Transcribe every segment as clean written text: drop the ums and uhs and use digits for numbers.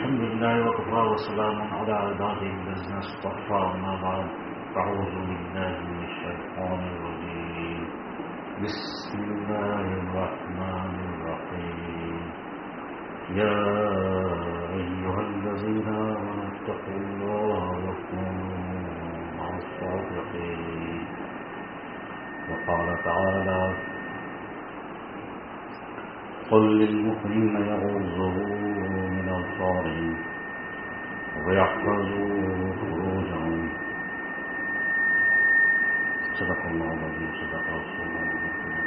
الحمد لله وكفى وسلام على عباده الذين اصطفى أما بعد أعوذ بالله من الشيطان الرجيم بسم الله الرحمن الرحيم يا أيها الذين آمنوا اتقوا الله وكونوا مع الصادقين وقال تعالى قل للمؤمنين يغضوا من أبصارهم ويحفظوا فروجهم صدق الله العظيم صدق رسول الله الكريم.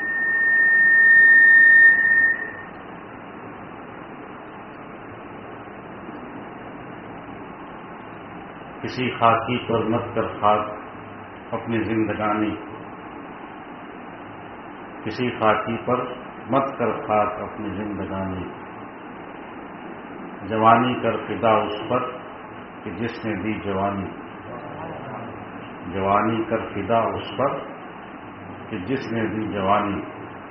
کسی خاکی پر مت کر خاک اپنی زندگانی، کسی خاکی پر مت کر خاک اپنی زندگانی، جوانی کر فدا اس پر کہ جس نے دی جوانی، جوانی کر فدا اس پر کہ جس نے دی جوانی.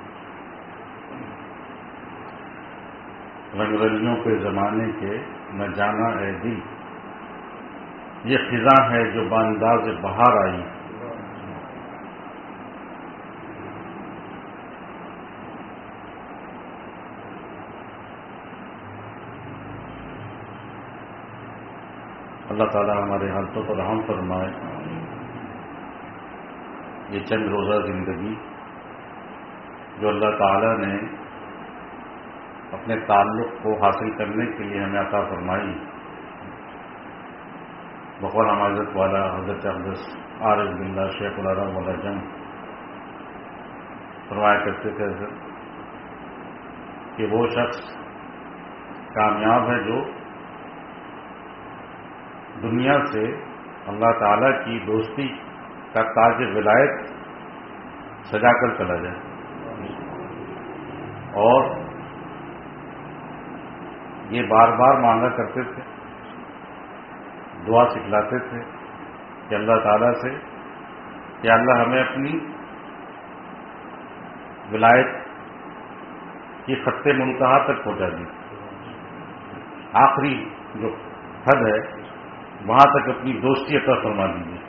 رنگرلیوں کے زمانے کے نہ جانا اے دل، یہ خزاں ہے جو بانداز بہار آئی. اللہ تعالی ہمارے حالتوں پر رحم فرمائے. یہ چند روزہ زندگی جو اللہ تعالی نے اپنے تعلق کو حاصل کرنے کے لیے ہمیں عطا فرمائی، بقول حضرت والا حضرت اقدس عارف باللہ شیخ العرب والا جنگ فرمایا کرتے تھے کہ وہ شخص کامیاب ہے جو دنیا سے اللہ تعالیٰ کی دوستی کا تاج ولایت سجا کر چلا جائے. اور یہ بار بار مانگا کرتے تھے، دعا سکھلاتے تھے کہ اللہ تعالیٰ سے کہ اللہ ہمیں اپنی ولایت کی خط منتہا تک پہنچا دی، آخری جو حد ہے وہاں تک اپنی دوستی عطا فرما دیجیے.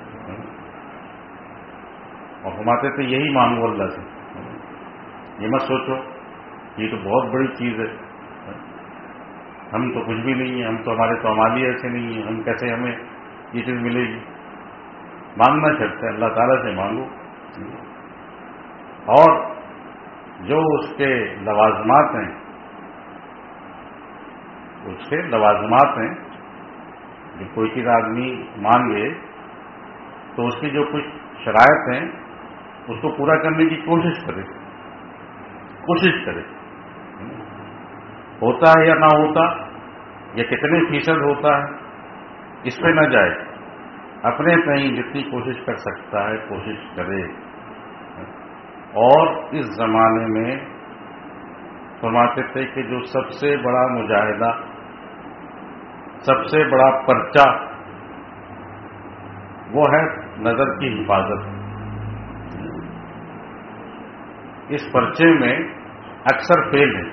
اور فرماتے تھے یہی مانگو اللہ سے، یہ مت سوچو یہ تو بہت بڑی چیز ہے، ہم تو کچھ بھی نہیں ہیں، ہم تو ہمارے تو عمالی ایسے نہیں ہیں، ہم کیسے ہمیں یہ چیز ملے گی. مانگنا چاہتے ہیں اللہ تعالیٰ سے مانگو، اور جو اس کے لوازمات ہیں، اس کے لوازمات ہیں، کہ کوئی چیز آدمی مانگے تو اس کی جو کچھ شرائط ہیں اس کو پورا کرنے کی کوشش کرے. ہوتا ہے یا نہ ہوتا، یا کتنے فیصد ہوتا ہے، اس پہ نہ جائے، اپنے کہیں جتنی کوشش کر سکتا ہے کوشش کرے. اور اس زمانے میں فرماتے تھے کہ جو سب سے بڑا مجاہدہ، سب سے بڑا پرچہ وہ ہے نظر کی حفاظت. اس پرچے میں اکثر فیل ہے،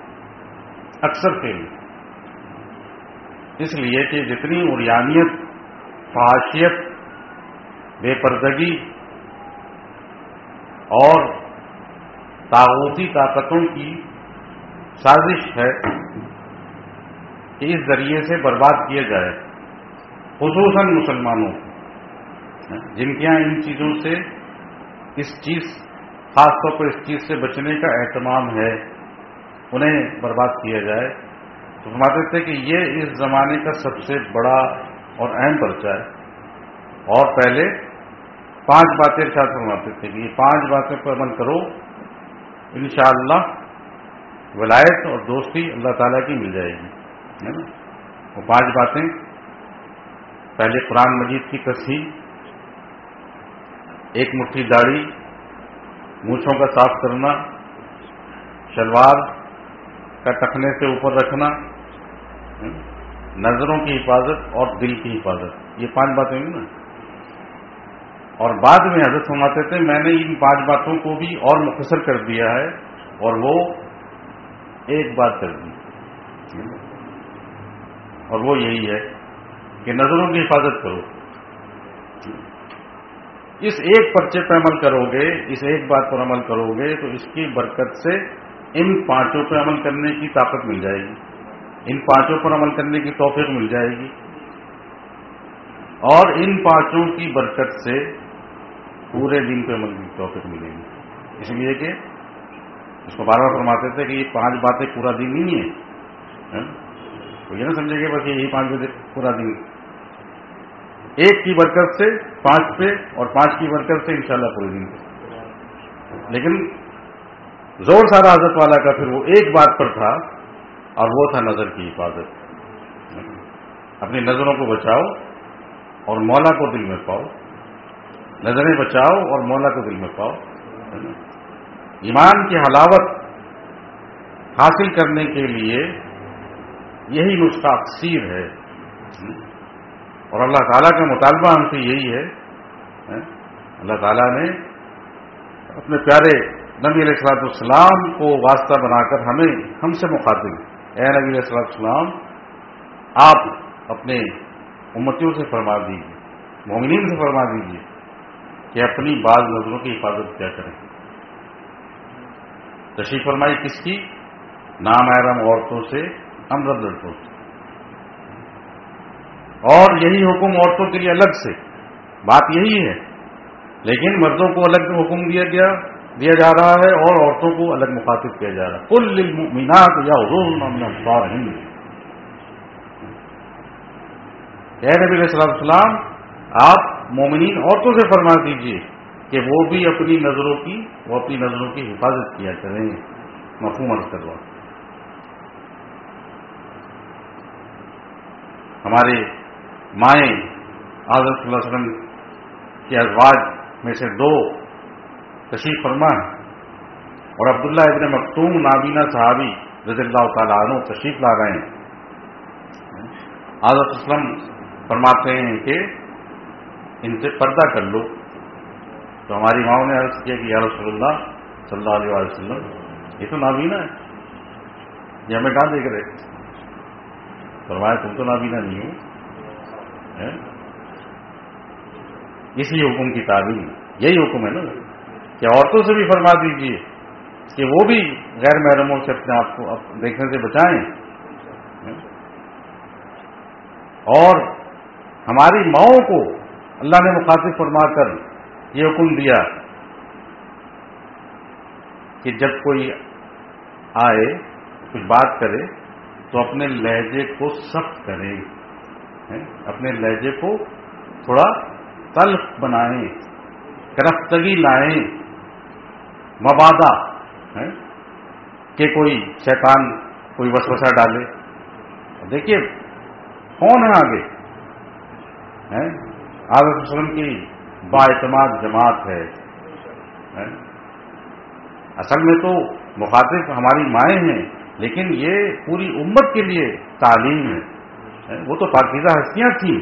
اس لیے کہ جتنی عریانیت، فحاشیت، بے پردگی اور طاغوتی طاقتوں کی سازش ہے کہ اس ذریعے سے برباد کیا جائے، خصوصاً مسلمانوں کو، جن کے یہاں ان چیزوں سے خاص طور پر اس چیز سے بچنے کا اہتمام ہے، انہیں برباد کیا جائے. تو فرماتے تھے کہ یہ اس زمانے کا سب سے بڑا اور اہم پرچہ ہے. اور پہلے 5 باتیں ارشاد فرماتے تھے کہ یہ 5 باتیں پر عمل کرو، انشاءاللہ ولایت اور دوستی اللہ تعالیٰ کی مل جائے گی. وہ 5 باتیں: پہلے قرآن مجید کی تصحیح، ایک مٹھی داڑھی، مونچھوں کا صاف کرنا، شلوار کا ٹخنے سے اوپر رکھنا، نظروں کی حفاظت اور دل کی حفاظت. یہ 5 باتیں ہوئی نا. اور بعد میں حضرت فرماتے تھے میں نے ان 5 باتوں کو بھی اور مختصر کر دیا ہے، اور وہ ایک بات کر دی. اور وہ یہی ہے کہ نظروں کی حفاظت کرو. اس ایک پرچے پر عمل کرو گے، اس ایک بات پر عمل کرو گے تو اس کی برکت سے ان 5 پر عمل کرنے کی طاقت مل جائے گی، ان 5 پر عمل کرنے کی توفیق مل جائے گی، اور ان 5 کی برکت سے پورے دن پہ عمل کی توفیق ملے گی. اس لیے کہ اس کو بار بار فرماتے تھے کہ یہ 5 باتیں پورا دن نہیں ہے. تو یہ نہ سمجھے کہ بس یہی 5 باتیں پورا دن، ایک کی برکت سے 5 پہ، اور 5 کی برکت سے انشاءاللہ پورے دن پہ. لیکن زور سارا حضرت والا کا پھر وہ ایک بات پر تھا، اور وہ تھا نظر کی حفاظت. اپنی نظروں کو بچاؤ اور مولا کو دل میں پاؤ، نظریں بچاؤ اور مولا کو دل میں پاؤ. ایمان کی حلاوت حاصل کرنے کے لیے یہی نسخہ اکثیر ہے، اور اللہ تعالیٰ کا مطالبہ ہم سے یہی ہے. اللہ تعالیٰ نے اپنے پیارے نبی علیہ السلام کو واسطہ بنا کر ہم سے مخاطب، اے نبی علیہ السلام آپ اپنے امتیوں سے فرما دیجیے، مومنین سے فرما دیجیے کہ اپنی بعض نظروں کی حفاظت کیا کریں. تشریف فرمائی کس کی؟ نامحرم عورتوں سے، امرد لڑکوں سے. اور یہی حکم عورتوں کے لیے الگ سے، بات یہی ہے، لیکن مردوں کو الگ حکم دیا جا رہا ہے اور عورتوں کو الگ مخاطب کیا جا رہا ہے. قل للمؤمنات یغضضن من ابصارهن. اے نبی علیہ السلام آپ مومنین عورتوں سے فرما دیجئے کہ وہ بھی اپنی نظروں کی حفاظت کیا کریں. مفہوم عرض کروا. ہمارے مائیں حضرت صلی اللہ علیہ وسلم کے ازواج میں سے 2 تشریف فرما ہے، اور عبداللہ ابن مکتوم نابینا صحابی رضی اللہ تعالیٰ عنہ تشریف لا رہے ہیں. حضرت صلی اللہ علیہ وسلم فرماتے ہیں کہ ان سے پردہ کر لو. تو ہماری ماؤں نے عرض کیا کہ یا رسول اللہ صلی اللہ علیہ وسلم یہ تو نابینا ہے، یہ ہمیں کہاں دیکھ رہے؟ فرمایا تم تو نابینا نہیں ہو. اسی حکم کی تعلیم یہی حکم ہے نا کہ عورتوں سے بھی فرما دیجیے کہ وہ بھی غیر محرموں سے اپنے آپ کو دیکھنے سے بچائیں. اور ہماری ماؤں کو اللہ نے مخاطب فرما کر یہ حکم دیا کہ جب کوئی آئے کچھ بات کرے تو اپنے لہجے کو سخت کریں، اپنے لہجے کو تھوڑا تلخ بنائیں، کرفتگی لائیں، مبادہ کہ کوئی شیطان کوئی وسوسہ ڈالے. دیکھیے کون ہے آگے؟ حضرت وسلم کی بااعتماد جماعت ہے. اصل میں تو مخاطب ہماری مائیں ہیں، لیکن یہ پوری امت کے لیے تعلیم ہے. وہ تو پاکیزہ ہستیاں تھیں،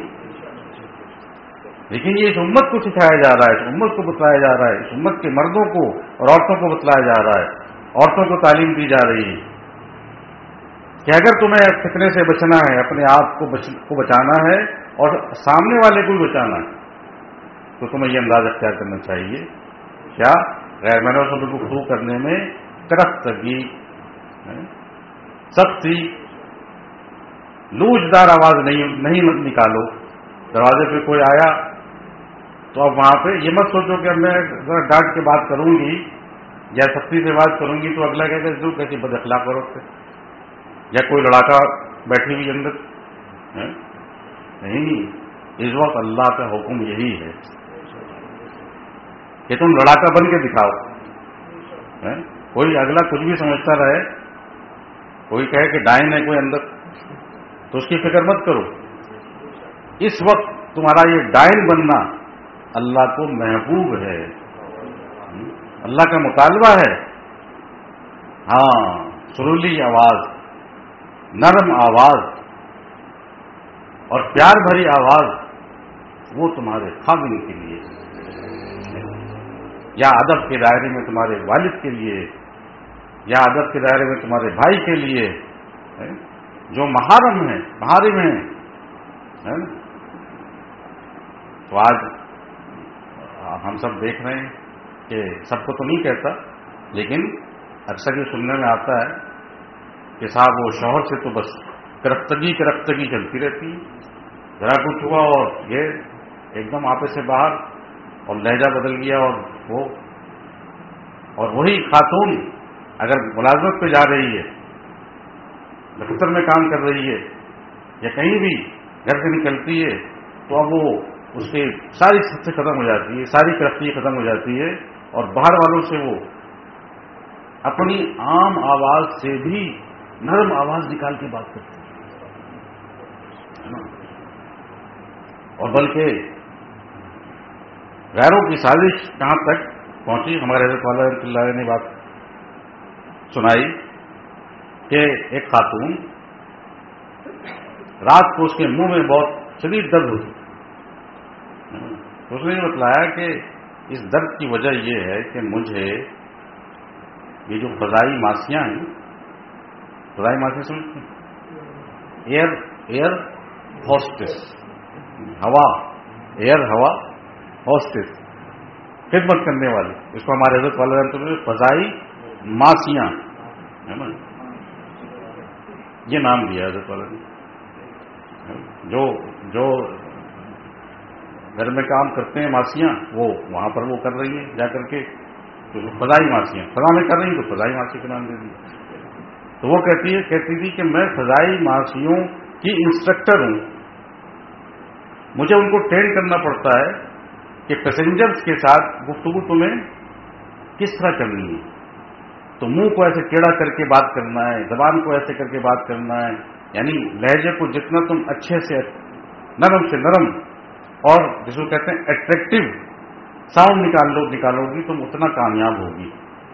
لیکن یہ اس امت کو سکھایا جا رہا ہے، اس امت کو بتلایا جا رہا ہے، اس امت کے مردوں کو اور عورتوں کو بتلایا جا رہا ہے، عورتوں کو تعلیم دی جا رہی ہے کہ اگر تمہیں فتنے سے بچنا ہے، اپنے آپ کو بچانا ہے اور سامنے والے کو بھی بچانا ہے، تو تمہیں یہ انداز اختیار کرنا چاہیے کیا؟ غیر محرموں سے گفتگو کرنے میں کرفتگی، سختی، لوچدار آواز نہیں نکالو. دروازے پہ کوئی آیا تو اب وہاں پہ یہ مت سوچو کہ اب میں ذرا ڈانٹ کے بات کروں گی یا سختی سے بات کروں گی تو اگلا کہے گا جو کیسی بد اخلاق عورت ہے، یا کوئی لڑاکا بیٹھی ہوئی اندر. نہیں، اس وقت اللہ کا حکم یہی ہے کہ تم لڑاکا بن کے دکھاؤ. کوئی اگلا کچھ بھی سمجھتا رہے، کوئی کہے کہ ڈائن ہے کوئی اندر، تو اس کی فکر مت کرو. اس وقت تمہارا یہ ڈائن بننا اللہ کو محبوب ہے، اللہ کا مطالبہ ہے. ہاں، سریلی آواز، نرم آواز اور پیار بھری آواز وہ تمہارے خاوند کے لیے، یا ادب کے دائرے میں تمہارے والد کے لیے، یا ادب کے دائرے میں تمہارے بھائی کے لیے، جو محارم ہیں، محارم ہیں، ہے نا؟ تو آج ہم سب دیکھ رہے ہیں کہ سب کو تو نہیں کہتا، لیکن اکثر یہ سننے میں آتا ہے کہ صاحب وہ شوہر سے تو بس کرفتگی چلتی رہتی ہے، ذرا کچھ ہوا اور یہ ایک دم آپے سے باہر، اور لہجہ بدل گیا، اور وہی خاتون اگر ملازمت پہ جا رہی ہے، دفتر میں کام کر رہی ہے، یا کہیں بھی گھر سے نکلتی ہے، تو اب وہ اس کی ساری سطح ختم ہو جاتی ہے، ساری کرفتی ختم ہو جاتی ہے، اور باہر والوں سے وہ اپنی عام آواز سے بھی نرم آواز نکال کے بات کرتی ہے، اور بلکہ غیروں کی سازش کہاں تک پہنچی. ہمارے حضرت والا رحمۃ اللہ علیہ نے بات سنائی کہ ایک خاتون رات کو اس کے منہ میں بہت شدید درد ہوتی. اس نے بتلایا کہ اس درد کی وجہ یہ ہے کہ مجھے یہ جو فضائی ماسیاں ہیں، فضائی ماسیاں سمجھتے ہیں، ایئر ہوسٹس، ایئر ہوا ہوسٹس، خدمت کرنے والے، اس کو ہمارے حضرت والا رحمۃ اللہ فضائی ماسیاں ہے نا، یہ نام دیا حضرت والا نے. جو گھر میں کام کرتے ہیں ماسیاں، وہ وہاں پر وہ کر رہی ہیں جا کر کے فضائی ماسیاں، فضا میں کر رہی ہیں تو فضائی ماسی کا نام دے دیا. تو وہ کہتی تھی کہ میں فضائی ماسیوں کی انسٹرکٹر ہوں، مجھے ان کو ٹرین کرنا پڑتا ہے کہ پیسنجرز کے ساتھ گفتگو تمہیں کس طرح کرنی ہے. تو منہ کو ایسے ٹیڑھا کر کے بات کرنا ہے، زبان کو ایسے کر کے بات کرنا ہے، یعنی لہجے کو جتنا تم اچھے سے نرم سے نرم اور جس کو کہتے ہیں اٹریکٹیو ساؤنڈ نکالو گی تم اتنا کامیاب ہوگی.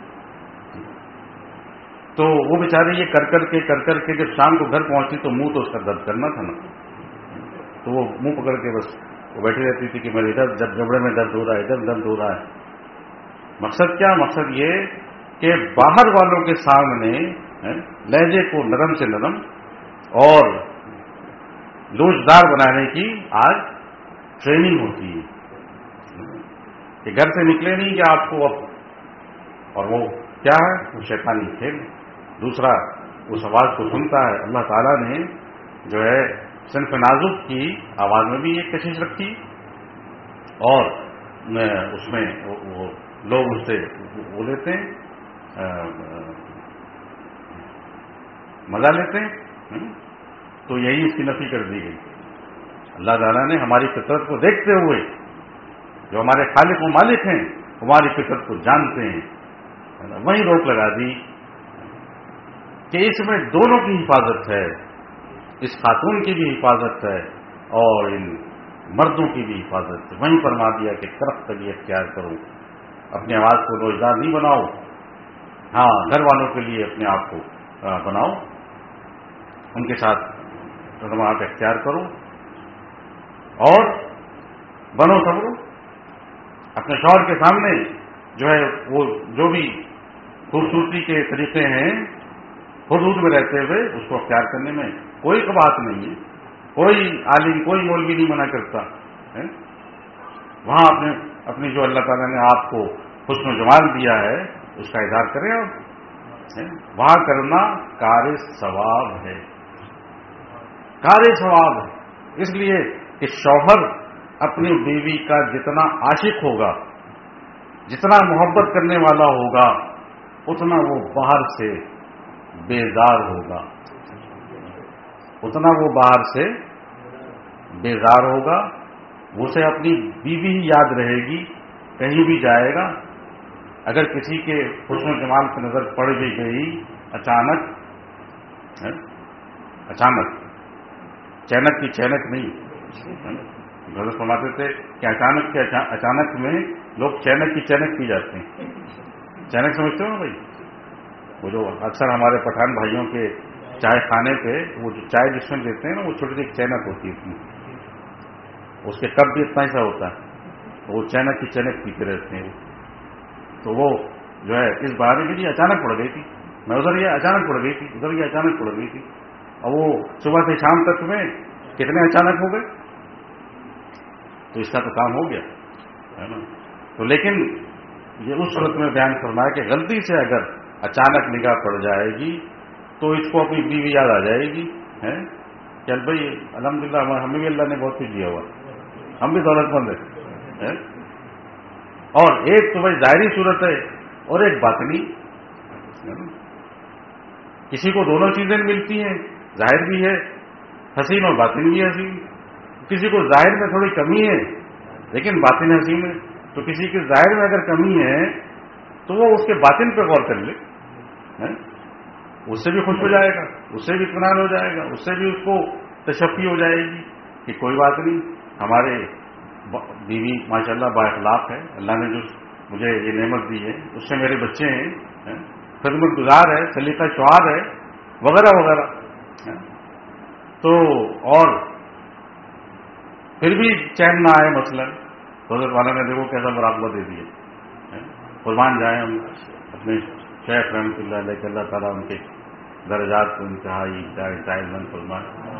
تو وہ بیچاری یہ کر کے جب شام کو گھر پہنچی تو منہ تو اس کا درد کرنا تھا نا، تو وہ منہ پکڑ کے بس وہ بیٹھی رہتی تھی کہ میرے ادھر جبڑے میں درد ہو رہا ہے، ادھر درد ہو رہا ہے. مقصد کیا؟ مقصد یہ کہ باہر والوں کے سامنے لہجے کو نرم سے نرم اور لوچدار بنانے کی آج ٹریننگ ہوتی ہے کہ گھر سے نکلے نہیں کہ آپ کو اب، اور وہ کیا ہے، وہ شیطانی کھیل. دوسرا اس آواز کو سنتا ہے. اللہ تعالیٰ نے جو ہے صنف نازک کی آواز میں بھی ایک کشش رکھی، اور اس میں وہ لوگ اس سے وہ لیتے ہیں، مزہ لیتے ہیں. تو یہی اس کی نفی کر دی گئی. اللہ تعالیٰ نے ہماری فطرت کو دیکھتے ہوئے، جو ہمارے خالق و مالک ہیں ہماری فطرت کو جانتے ہیں، وہیں روک لگا دی کہ اس میں دونوں کی حفاظت ہے، اس خاتون کی بھی حفاظت ہے اور ان مردوں کی بھی حفاظت ہے. وہیں فرما دیا کہ کرفتگی اختیار کرو، اپنی آواز کو لوچدار نہیں بناؤ، ہاں گھر والوں کے لیے اپنے آپ کو بناؤ، ان کے ساتھ خدمات اختیار کرو اور بنو صبرو. اپنے شوہر کے سامنے جو ہے وہ جو بھی خوبصورتی کے طریقے ہیں حدود میں رہتے ہوئے اس کو اختیار کرنے میں کوئی بات نہیں ہے. کوئی عالم کوئی مولوی نہیں منع کرتا ہے. وہاں اپنی جو اللہ تعالیٰ نے آپ کو حسن و جمال دیا ہے اس کا اظہار کریں، اور وہاں کرنا کار ثواب ہے، کار ثواب ہے. اس لیے کہ شوہر اپنی بیوی کا جتنا عاشق ہوگا، جتنا محبت کرنے والا ہوگا، اتنا وہ باہر سے بیزار ہوگا، اتنا وہ باہر سے بیزار ہوگا. اسے اپنی بیوی ہی یاد رہے گی، کہیں بھی جائے گا. اگر کسی کے حسن و جمال کی نظر پڑ بھی گئی اچانک، چینک کی چینک نہیں، حضرت فرماتے تھے کہ اچانک میں لوگ چینک کی چینک پی جاتے ہیں. چینک سمجھتے ہو نا بھائی؟ وہ جو اکثر ہمارے پٹھان بھائیوں کے چائے خانے پہ وہ جو چائے جس میں دیتے ہیں نا، وہ چھوٹی سی چینک ہوتی ہے، اس کے کپ بھی اتنا ایسا ہوتا ہے، وہ چینک کی چینک پیتے رہتے ہیں. تو وہ جو ہے اس بارے میں یہ اچانک پڑ گئی تھی، میں ادھر یہ اچانک پڑ گئی تھی، ادھر یہ اچانک پڑ گئی تھی. اور وہ صبح سے شام تک میں کتنے اچانک ہو گئے؟ تو اس کا تو کام ہو گیا ہے نا. تو لیکن یہ اس صورت میں بیان فرمایا کہ غلطی سے اگر اچانک نگاہ پڑ جائے گی تو اس کو اپنی بیوی یاد آ جائے گی ہے. چل بھائی الحمدللہ ہمیں بھی اللہ نے بہت کچھ دیا ہوا، ہم بھی دولت مند ہیں. اور ایک تو بھائی ظاہری صورت ہے اور ایک باطنی. کسی کو دونوں چیزیں ملتی ہیں، ظاہر بھی ہے حسین اور باطن بھی حسین. کسی کو ظاہر میں تھوڑی کمی ہے لیکن باطن حسین ہے. تو کسی کے ظاہر میں اگر کمی ہے تو وہ اس کے باطن پہ غور کر لے، اس سے بھی خوش ہو جائے گا، اس سے بھی اطمینان ہو جائے گا، اس سے بھی اس کو تشفی ہو جائے گی کہ کوئی بات نہیں، ہمارے بیوی ماشاءاللہ با اخلاق ہے، اللہ نے جو مجھے یہ نعمت دی ہے اس سے میرے بچے ہیں، خدمت گزار ہے، سلیقہ شعار ہے، وغیرہ وغیرہ. تو اور پھر بھی چین نہ آئے مثلا تو حضرت والا نے دیکھو کیسا مراقبہ دے دیا. قربان جائیں ہم اپنے شیخ رحمۃ اللہ علیہ کہ اللہ تعالیٰ ان کے درجات کو انتہائی جائز بند فرمائے.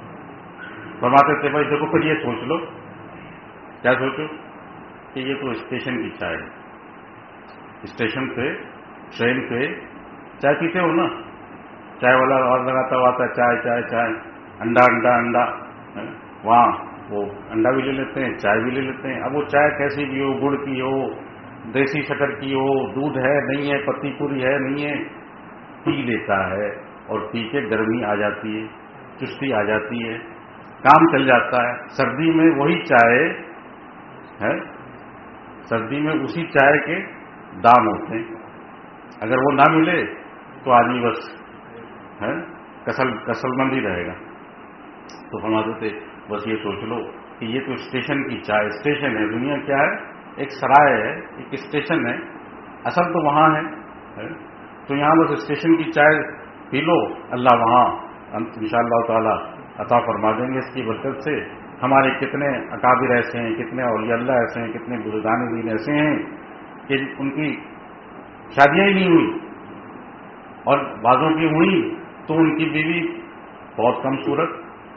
فرماتے تھے بھائی دیکھو پھر یہ سوچ لو، کیا سوچو کہ یہ تو اسٹیشن کی چائے ہے. اسٹیشن پہ ٹرین پہ چائے پیتے ہو نا، چائے والا آواز لگاتا ہوا آتا ہے چائے چائے چائے، انڈا انڈا انڈا. وہاں وہ انڈا بھی لے لیتے ہیں، چائے بھی لے لیتے ہیں. اب وہ چائے کیسی بھی ہو، گڑ کی ہو، دیسی شکر کی ہو، دودھ ہے نہیں ہے، پتی پوری ہے نہیں ہے، پی لیتا ہے. اور پی کے گرمی آ جاتی ہے، چستی آ جاتی ہے، کام چل جاتا ہے. سردی میں وہی چائے ہے، سردی میں اسی چائے کے دام ہوتے ہیں. اگر وہ نہ ملے تو آدمی بس ہے کسل مند ہی رہے گا. تو فرماتے تھے بس یہ سوچ لو کہ یہ تو اسٹیشن کی چائے، اسٹیشن ہے. دنیا کیا ہے؟ ایک سرائے ہے، ایک اسٹیشن ہے. اصل تو وہاں ہے. تو یہاں بس اسٹیشن کی چائے پی لو، اللہ وہاں انشاءاللہ تعالی عطا فرما دیں گے اس کی برکت سے. ہمارے کتنے اکابر ایسے ہیں، کتنے اولیاء اللہ ایسے ہیں، کتنے بزرگان دین ایسے ہیں کہ ان کی شادیاں ہی نہیں ہوئی، اور بعضوں کی ہوئی تو ان کی بیوی بہت کم صورت.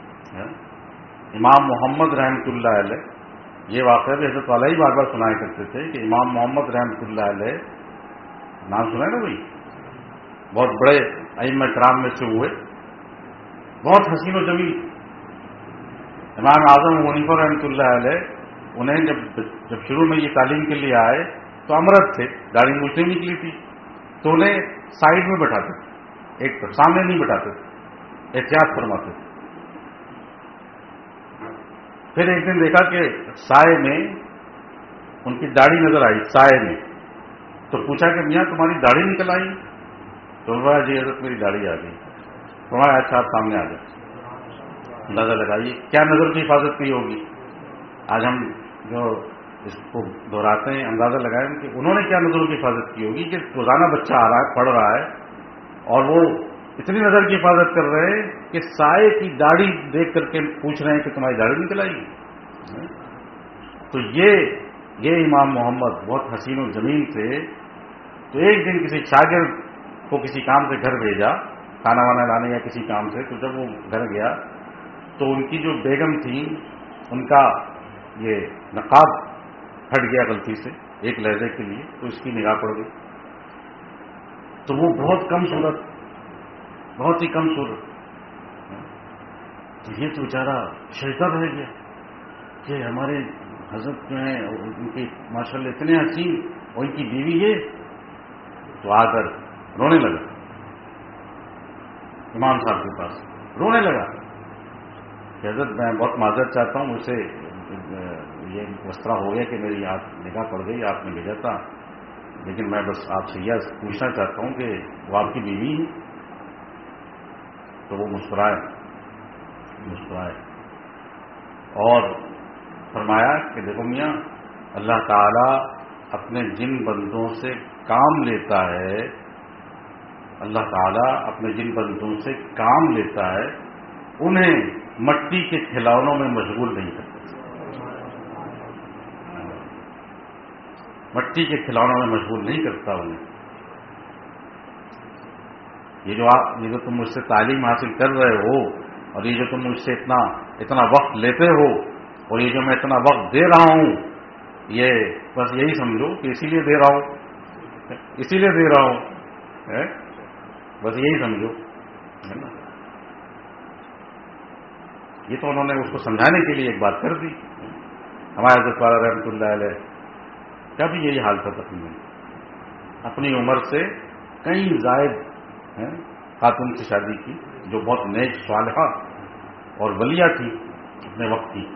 امام محمد رحمۃ اللہ علیہ، یہ واقعہ بھی حضرت والا ہی بار بار سنایا کرتے تھے کہ امام محمد رحمۃ اللہ علیہ، نام سنا ہے نا بھائی، بہت بڑے ائمہ کرام میں سے ہوئے، بہت حسین و جمیل. امام اعظم حنیفہ رحمۃ اللہ علیہ، انہیں جب شروع میں یہ تعلیم کے لیے آئے تو امرد تھے، داڑھی مونچھ نہیں نکلی تھی، تو انہیں سائڈ میں بٹھاتے تھے، ایک طرف، سامنے نہیں بٹھاتے تھے، احتیاط فرماتے تھے. پھر ایک دن دیکھا کہ سائے میں ان کی داڑھی نظر آئی، سائے میں. تو پوچھا کہ میاں تمہاری داڑھی نکل آئی؟ تو بولا جی حضرت میری داڑھی آ گئی. فرمایا اچھا آپ سامنے آ جائیں. اندازہ لگائیے کیا نظر کی حفاظت کی ہوگی. آج ہم جو اس کو دہراتے ہیں، اندازہ لگائیں کہ انہوں نے کیا نظروں کی حفاظت کی ہوگی کہ روزانہ بچہ آ رہا ہے، پڑھ رہا ہے، اور وہ اتنی نظر کی حفاظت کر رہے ہیں کہ سائے کی داڑھی دیکھ کر کے پوچھ رہے ہیں کہ تمہاری داڑھی نکل آئی. تو یہ امام محمد بہت حسین و جمیل تھے. تو ایک دن کسی شاگرد کو کسی کام سے گھر بھیجا، کھانا وانا لانے یا کسی کام سے. تو جب وہ گھر گیا تو ان کی جو بیگم تھی ان کا یہ نقاب ہٹ گیا غلطی سے ایک لہجے کے لیے، تو اس کی نگاہ پڑ گئی. تو وہ بہت کم صورت، بہت ہی کم صورت. تو یہ تو بیچارہ شیطان رہ گیا کہ ہمارے حضرت جو ہیں ان کے ماشاءاللہ اتنے حسین اور ان کی بیوی ہے. تو آ کر رونے لگا امام صاحب کے پاس، رونے لگا کہ حضرت میں بہت معذرت چاہتا ہوں، مجھ سے یہ اس طرح ہو گیا کہ میری نگاہ پڑ گئی، آپ نے بھیجا تھا، لیکن میں بس آپ سے یہ پوچھنا چاہتا ہوں کہ وہ آپ کی بیوی ہے؟ تو وہ مسکرائے اور فرمایا کہ دیکھو میاں، اللہ تعالیٰ اپنے جن بندوں سے کام لیتا ہے، اللہ تعالیٰ اپنے جن بندوں سے کام لیتا ہے انہیں مٹی کے کھلونوں میں مشغول نہیں کرتا. مٹی کے کھلونوں میں مشغول نہیں کرتا انہیں. یہ جو تم مجھ سے تعلیم حاصل کر رہے ہو اور یہ جو تم مجھ سے اتنا وقت لیتے ہو اور یہ جو میں اتنا وقت دے رہا ہوں، یہ بس یہی سمجھو کہ اسی لیے دے رہا ہوں، بس یہی سمجھو، ہے نا؟ یہ تو انہوں نے اس کو سمجھانے کے لیے ایک بات کر دی. ہمارے حضرت والا رحمۃ اللہ علیہ کا بھی یہی حال تھا تقریباً. اپنی عمر سے کئی زائد خاتون سے شادی کی جو بہت نیک صالحہ اور ولیہ تھی اپنے وقت کی،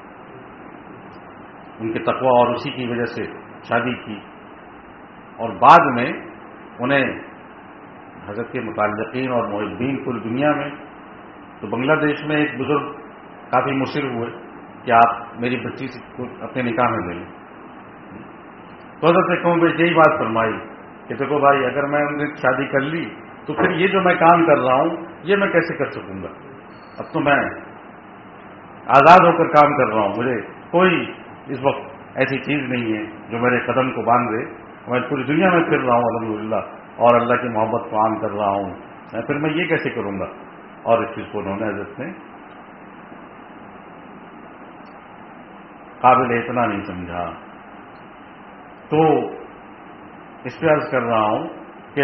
ان کے تقوی اور اسی کی وجہ سے شادی کی، اور بعد میں انہیں حضرت کے متعلقین اور محبین کل دنیا میں، تو بنگلہ دیش میں ایک بزرگ کافی مصر ہوئے کہ آپ میری بچی سے اپنے نکاح میں لے لیں. تو حضرت نے کہوں بھائی یہی بات فرمائی کہ دیکھو بھائی، اگر میں ان سے شادی کر لی تو پھر یہ جو میں کام کر رہا ہوں یہ میں کیسے کر سکوں گا؟ اب تو میں آزاد ہو کر کام کر رہا ہوں، مجھے کوئی اس وقت ایسی چیز نہیں ہے جو میرے قدم کو باندھ دے. میں پوری دنیا میں پھر رہا ہوں الحمدللہ اور اللہ کی محبت کو عام کر رہا ہوں، پھر میں یہ کیسے کروں گا؟ اور اس چیز کو انہوں نے حضرت نے قابل اتنا نہیں سمجھا. تو اس پہ عرض کر رہا ہوں کہ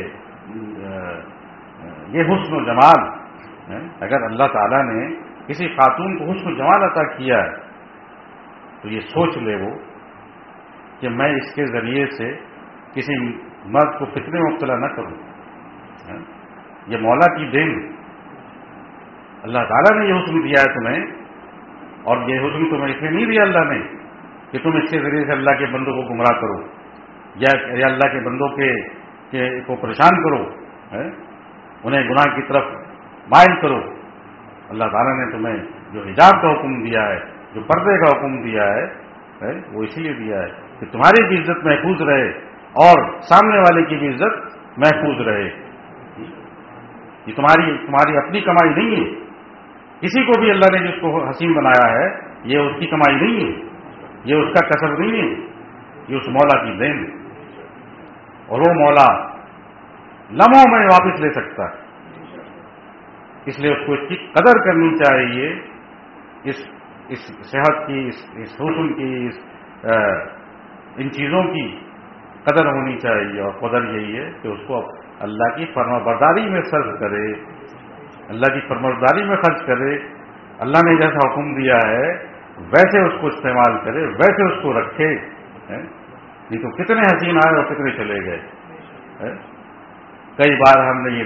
یہ حسن و جمال، اگر اللہ تعالیٰ نے کسی خاتون کو حسن و جمال عطا کیا ہے تو یہ سوچ لے وہ کہ میں اس کے ذریعے سے کسی مرد کو فتنے میں مبتلا نہ کروں. یہ مولا کی دین، اللہ تعالیٰ نے یہ حسن دیا ہے تمہیں، اور یہ حسن تمہیں اس لیے نہیں دیا اللہ نے کہ تم اس کے ذریعے سے اللہ کے بندوں کو گمراہ کرو یا اللہ کے بندوں کو پریشان کرو، انہیں گناہ کی طرف مائل کرو. اللہ تعالیٰ نے تمہیں جو حجاب کا حکم دیا ہے، جو پردے کا حکم دیا ہے، وہ اسی لیے دیا ہے کہ تمہاری بھی عزت محفوظ رہے اور سامنے والے کی بھی عزت محفوظ رہے. یہ تمہاری اپنی کمائی نہیں ہے. کسی کو بھی اللہ نے جس کو حسین بنایا ہے یہ اس کی کمائی نہیں ہے، یہ اس کا کسب نہیں ہے، یہ اس مولا کی دین ہے. اور وہ مولا لمحوں میں واپس لے سکتا ہے. اس لیے اس کو اس کی قدر کرنی چاہیے، اس صحت کی، اس حسن کی، ان چیزوں کی قدر ہونی چاہیے. اور قدر یہی ہے کہ اس کو اللہ کی فرما برداری میں صرف کرے، اللہ کی فرمانبرداری میں خرچ کرے، اللہ نے جیسا حکم دیا ہے ویسے اس کو استعمال کرے، ویسے اس کو رکھے. نہیں تو کتنے حسین آئے اور کتنے چلے گئے. کئی بار ہم نے یہ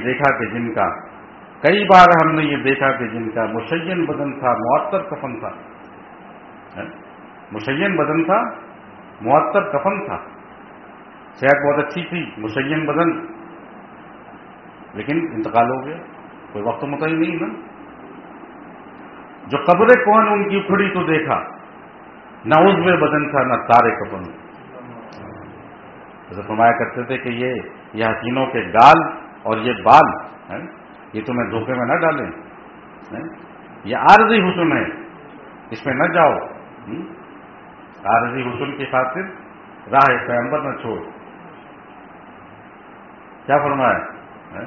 دیکھا کہ جن کا مشین بدن تھا، معطر کفن تھا. مشین بدن تھا، معطر کفن تھا. صحت بہت اچھی تھی، مشین بدن، لیکن انتقال ہو گیا. کوئی وقت متعین نہیں نا. جو قبر کون ان کی اکھڑی تو دیکھا، نہ عضو بدن تھا نہ تارے کفن. جیسے فرمایا کرتے تھے کہ یہ حسینوں کے گال اور یہ بال یہ تمہیں دھوکے میں نہ ڈالیں. یہ عارضی حسن ہے، اس میں نہ جاؤ. عارضی حسن کی خاطر راہ پیغمبر نہ چھوڑ. کیا فرمایا؟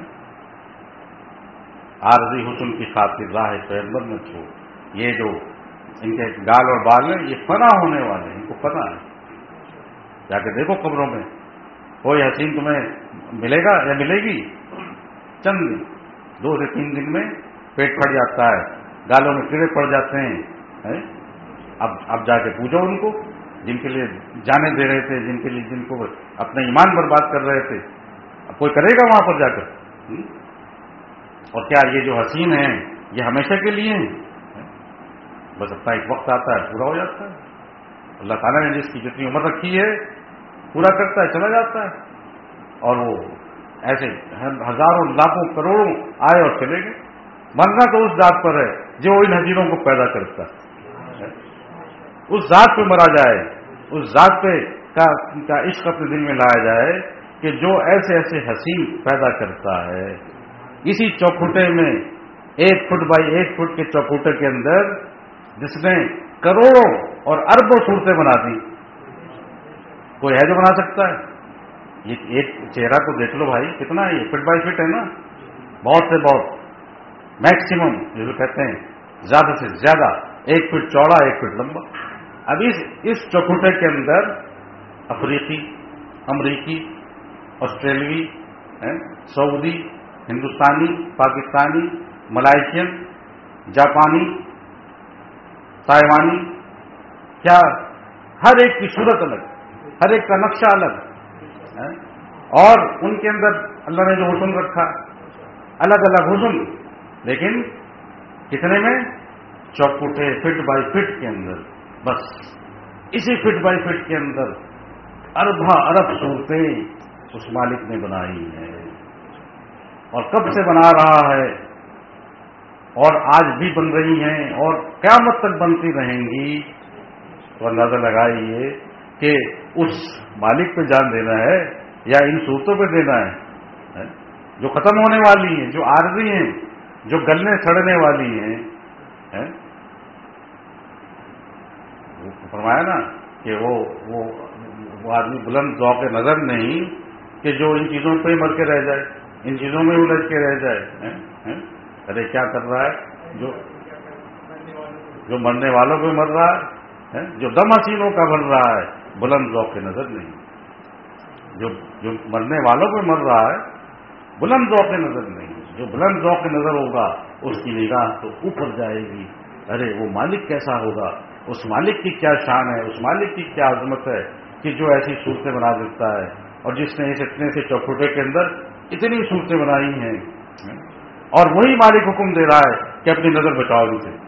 عارضی حسن کی خاطر راہ پیغمبر نہ چھوڑ. یہ جو ان کے گال اور بال ہیں یہ فنا ہونے والے ہیں، ان کو پتہ ہے. جا کے دیکھو قبروں میں کوئی حسین تمہیں ملے گا یا ملے گی؟ چند دن، 2 سے 3 دن میں پیٹ پھٹ جاتا ہے، گالوں میں کیڑے پڑ جاتے ہیں. اب جا کے پوچھو ان کو جن کے لیے جانے دے رہے تھے، جن کو اپنا ایمان برباد کر رہے تھے. اب کوئی کرے گا وہاں پر جا کر؟ اور کیا یہ جو حسین ہیں یہ ہمیشہ کے لیے ہیں؟ بس اپنا ایک وقت آتا ہے پورا ہو جاتا ہے. اللہ تعالیٰ نے جس کی جتنی عمر رکھی ہے پورا کرتا ہے، چلا جاتا ہے. اور وہ ایسے ہزاروں لاکھوں کروڑوں آئے اور چلے گئے. مرنا تو اس ذات پر ہے جو ان حسینوں کو پیدا کرتا ہے. اس ذات پہ مرا جائے، اس ذات پہ کا عشق اپنے دل میں لایا جائے کہ جو ایسے ایسے حسین پیدا کرتا ہے. اسی چوکھوٹے میں 1 فٹ بائی 1 فٹ کے چوکھوٹے کے اندر جس نے کروڑوں اور اربوں صورتیں بنا دی، کوئی ہے جو بنا سکتا ہے؟ یہ ایک چہرہ کو دیکھ لو بھائی، کتنا ہے یہ؟ فٹ بائی فٹ ہے نا. بہت سے بہت میکسیمم جو کہتے ہیں زیادہ سے زیادہ 1 فٹ چوڑا 1 فٹ لمبا. اب اس چوکھوٹے کے اندر افریقی، امریکی، آسٹریلوی، سعودی، ہندوستانی، پاکستانی، ملائیشین، جاپانی، تائیوانی، کیا ہر ایک کی صورت الگ، ہر ایک کا نقشہ الگ، اور ان کے اندر اللہ نے جو حسن رکھا الگ الگ حسن، لیکن کتنے میں؟ چوکھوٹے فٹ بائی فٹ کے اندر. بس اسی فٹ بائی فٹ کے اندر ارب صورتیں اس مالک نے بنائی ہیں، اور کب سے بنا رہا ہے، اور آج بھی بن رہی ہیں، اور قیامت تک بنتی رہیں گی. تو اندازہ لگائیے کہ اس مالک پہ جان دینا ہے یا ان صورتوں پہ دینا ہے جو ختم ہونے والی ہیں، جو عارضی ہیں، جو گلنے سڑنے والی ہیں. فرمایا نا کہ وہ آدمی بلند ذوق نظر نہیں کہ جو ان چیزوں پہ مر کے رہ جائے، ان چیزوں میں الجھ کے رہ جائے. ارے کیا کر رہا ہے جو مرنے والوں پہ مر رہا ہے، جو دم حسینوں کا بن رہا ہے، بلند ذوق نظر نہیں. جو مرنے والوں پہ مر رہا ہے بلند ذوق نظر نہیں. جو بلند ذوق نظر ہوگا اس کی نگاہ تو اوپر جائے گی. ارے وہ مالک کیسا ہوگا، اس مالک کی کیا شان ہے، اس مالک کی کیا عظمت ہے کہ جو ایسی صورتیں بنا دیتا ہے، اور جس نے اس اتنے سے چوکھوٹے کے اندر اتنی صورتیں بنائی ہیں. اور وہی مالک حکم دے رہا ہے کہ اپنی نظر بچاؤ ان سے.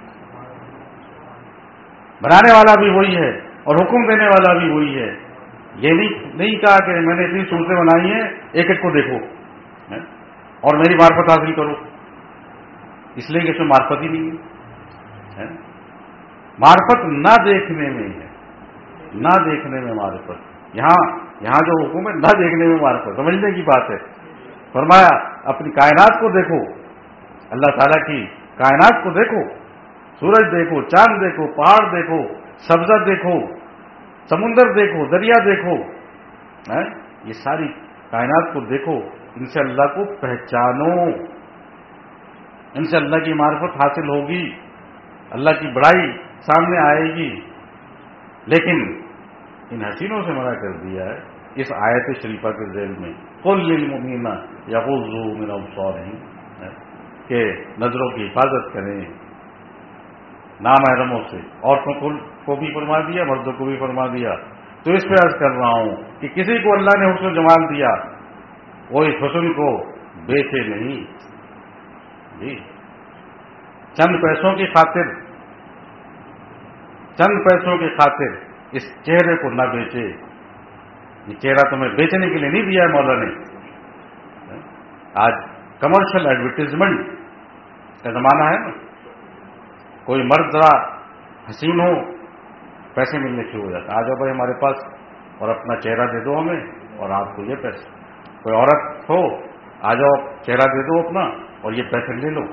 بنانے والا بھی وہی ہے اور حکم دینے والا بھی وہی ہے. یہ نہیں کہا کہ میں نے اتنی صورتیں بنائی ہیں ایک ایک کو دیکھو اور میری معرفت حاصل کرو، اس لیے کہ اس میں معرفت ہی نہیں ہے. معرفت نہ دیکھنے میں ہے، نہ دیکھنے میں معرفت. یہاں جو حکم ہے نہ دیکھنے میں معرفت، سمجھنے کی بات ہے. فرمایا اپنی کائنات کو دیکھو، اللہ تعالیٰ کی کائنات کو دیکھو، سورج دیکھو، چاند دیکھو، پہاڑ دیکھو، سبزہ دیکھو، سمندر دیکھو، دریا دیکھو، یہ ساری کائنات کو دیکھو. ان سے اللہ کو پہچانو، ان سے اللہ کی معرفت حاصل ہوگی، اللہ کی بڑائی سامنے آئے گی. لیکن ان حسینوں سے منع کر دیا ہے اس آیت شریفہ کے ذیل میں، قل للمؤمنین یغضوا من ابصارہم، کہ نظروں کی حفاظت کریں نامحرموں سے. عورتوں کو بھی فرما دیا، مردوں کو بھی فرما دیا. تو اس پہ عرض کر رہا ہوں کہ کسی کو اللہ نے حسن و جمال دیا، وہ اس حسن کو بیچے نہیں. جی چند پیسوں کی خاطر اس چہرے کو نہ بیچے. یہ چہرہ تمہیں بیچنے کے لیے نہیں دیا ہے مولا نے. آج کمرشل ایڈورٹیزمنٹ کا زمانہ ہے نا. کوئی مرد ذرا حسین ہو، پیسے ملنے شروع ہو جاتے. آ جاؤ بھائی ہمارے پاس اور اپنا چہرہ دے دو ہمیں اور آپ کو یہ پیسے. کوئی عورت ہو، آ جاؤ چہرہ دے دو اپنا اور یہ پیسے لے لو.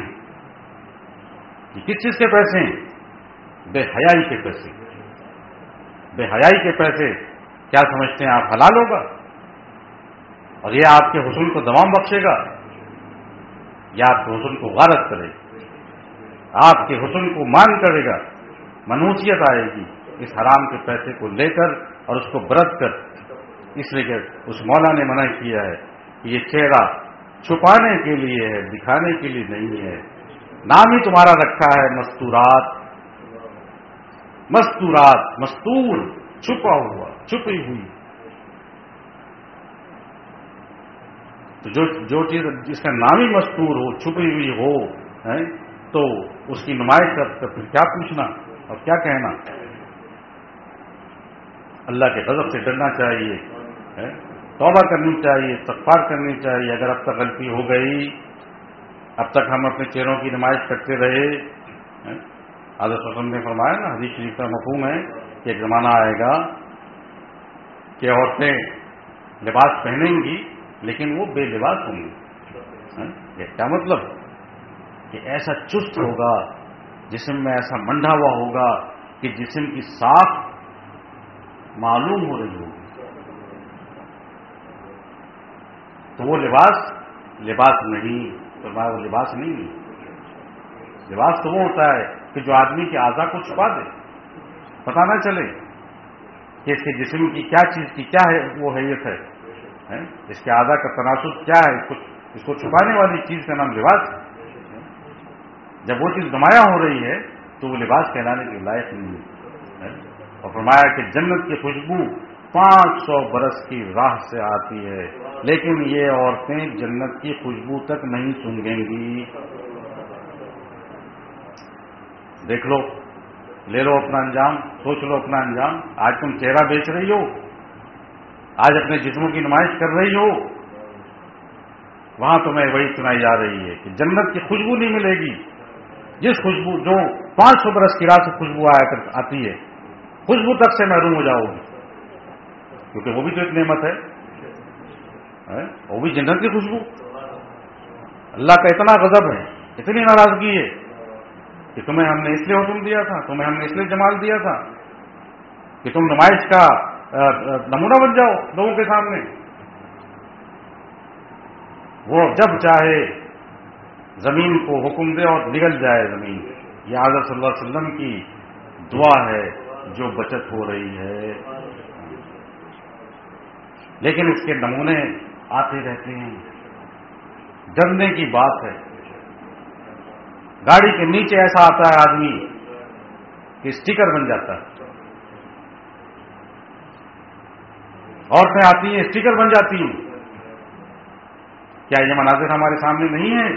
یہ کس چیز کے پیسے ہیں؟ بے حیائی کے پیسے. بے حیائی کے پیسے. کیا سمجھتے ہیں آپ حلال ہوگا اور یہ آپ کے حسن کو دوام بخشے گا، یا آپ کے حسن کو غارت کرے گا، آپ کے حسن کو مان کرے گا. منوسیت آئے گی اس حرام کے پیسے کو لے کر اور اس کو برت کر. اس لیے کہ اس مولا نے منع کیا ہے کہ یہ چہرہ چھپانے کے لیے ہے، دکھانے کے لیے نہیں ہے. نام ہی تمہارا رکھا ہے مستورات. مستور چھپا ہوا، چھپی ہوئی. تو جو چیز جس کا نام ہی مستور ہو، چھپی ہوئی ہو، تو اس کی نمائش کر پھر کیا پوچھنا اور کیا کہنا. اللہ کے غضب سے ڈرنا چاہیے، توبہ کرنی چاہیے، استغفار کرنی چاہیے. اگر اب تک غلطی ہو گئی، اب تک ہم اپنے چہروں کی نمائش کرتے رہے. حضرت صلی اللہ علیہ وسلم نے فرمایا نا، حدیث شریف کا مفہوم ہے کہ ایک زمانہ آئے گا کہ عورتیں لباس پہنیں گی لیکن وہ بے لباس ہوں گی. کیا مطلب؟ کہ ایسا چست ہوگا، جسم میں ایسا منڈا ہوا ہوگا کہ جسم کی ساکھ معلوم ہو رہی ہوگی. تو وہ لباس لباس نہیں، فرمایا وہ لباس نہیں ہے. لباس تو وہ ہوتا ہے کہ جو آدمی کے اعضاء کو چھپا دے، پتہ نہ چلے کہ اس کے جسم کی کیا چیز کی کیا ہے وہ حیثیت ہے، اس کے اعضاء کا تناسب کیا ہے، اس کو چھپانے والی چیز کا نام لباس ہے. جب وہ چیز نمایاں ہو رہی ہے تو وہ لباس کہلانے کے لائق نہیں ہے. اور فرمایا کہ جنت کی خوشبو 500 برس کی راہ سے آتی ہے، لیکن یہ عورتیں جنت کی خوشبو تک نہیں سونگھیں گی. دیکھ لو، لے لو اپنا انجام، سوچ لو اپنا انجام. آج تم چہرہ بیچ رہی ہو، آج اپنے جسموں کی نمائش کر رہی ہو، وہاں تمہیں وہی سنائی جا رہی ہے کہ جنت کی خوشبو نہیں ملے گی. جس خوشبو جو 500 برس کی راہ سے خوشبو آتی ہے، خوشبو تک سے محروم ہو جاؤ گی، کیونکہ وہ بھی تو ایک نعمت ہے، وہ بھی جنت کی خوشبو. اللہ کا اتنا غضب ہے، اتنی ناراضگی ہے کہ تمہیں ہم نے اس لیے حکم دیا تھا، تمہیں ہم نے اس لیے جمال دیا تھا کہ تم نمائش کا نمونہ بن جاؤ لوگوں کے سامنے. وہ جب چاہے زمین کو حکم دے اور نگل جائے زمین. یہ حضرت صلی اللہ علیہ وسلم کی دعا ہے جو بچت ہو رہی ہے، لیکن اس کے نمونے آتے رہتے ہیں. ڈرنے کی بات ہے. گاڑی کے نیچے ایسا آتا ہے آدمی کہ اسٹیکر بن جاتا ہے. عورتیں آتی ہیں اسٹیکر بن جاتی ہیں. کیا یہ مناظر ہمارے سامنے نہیں ہے؟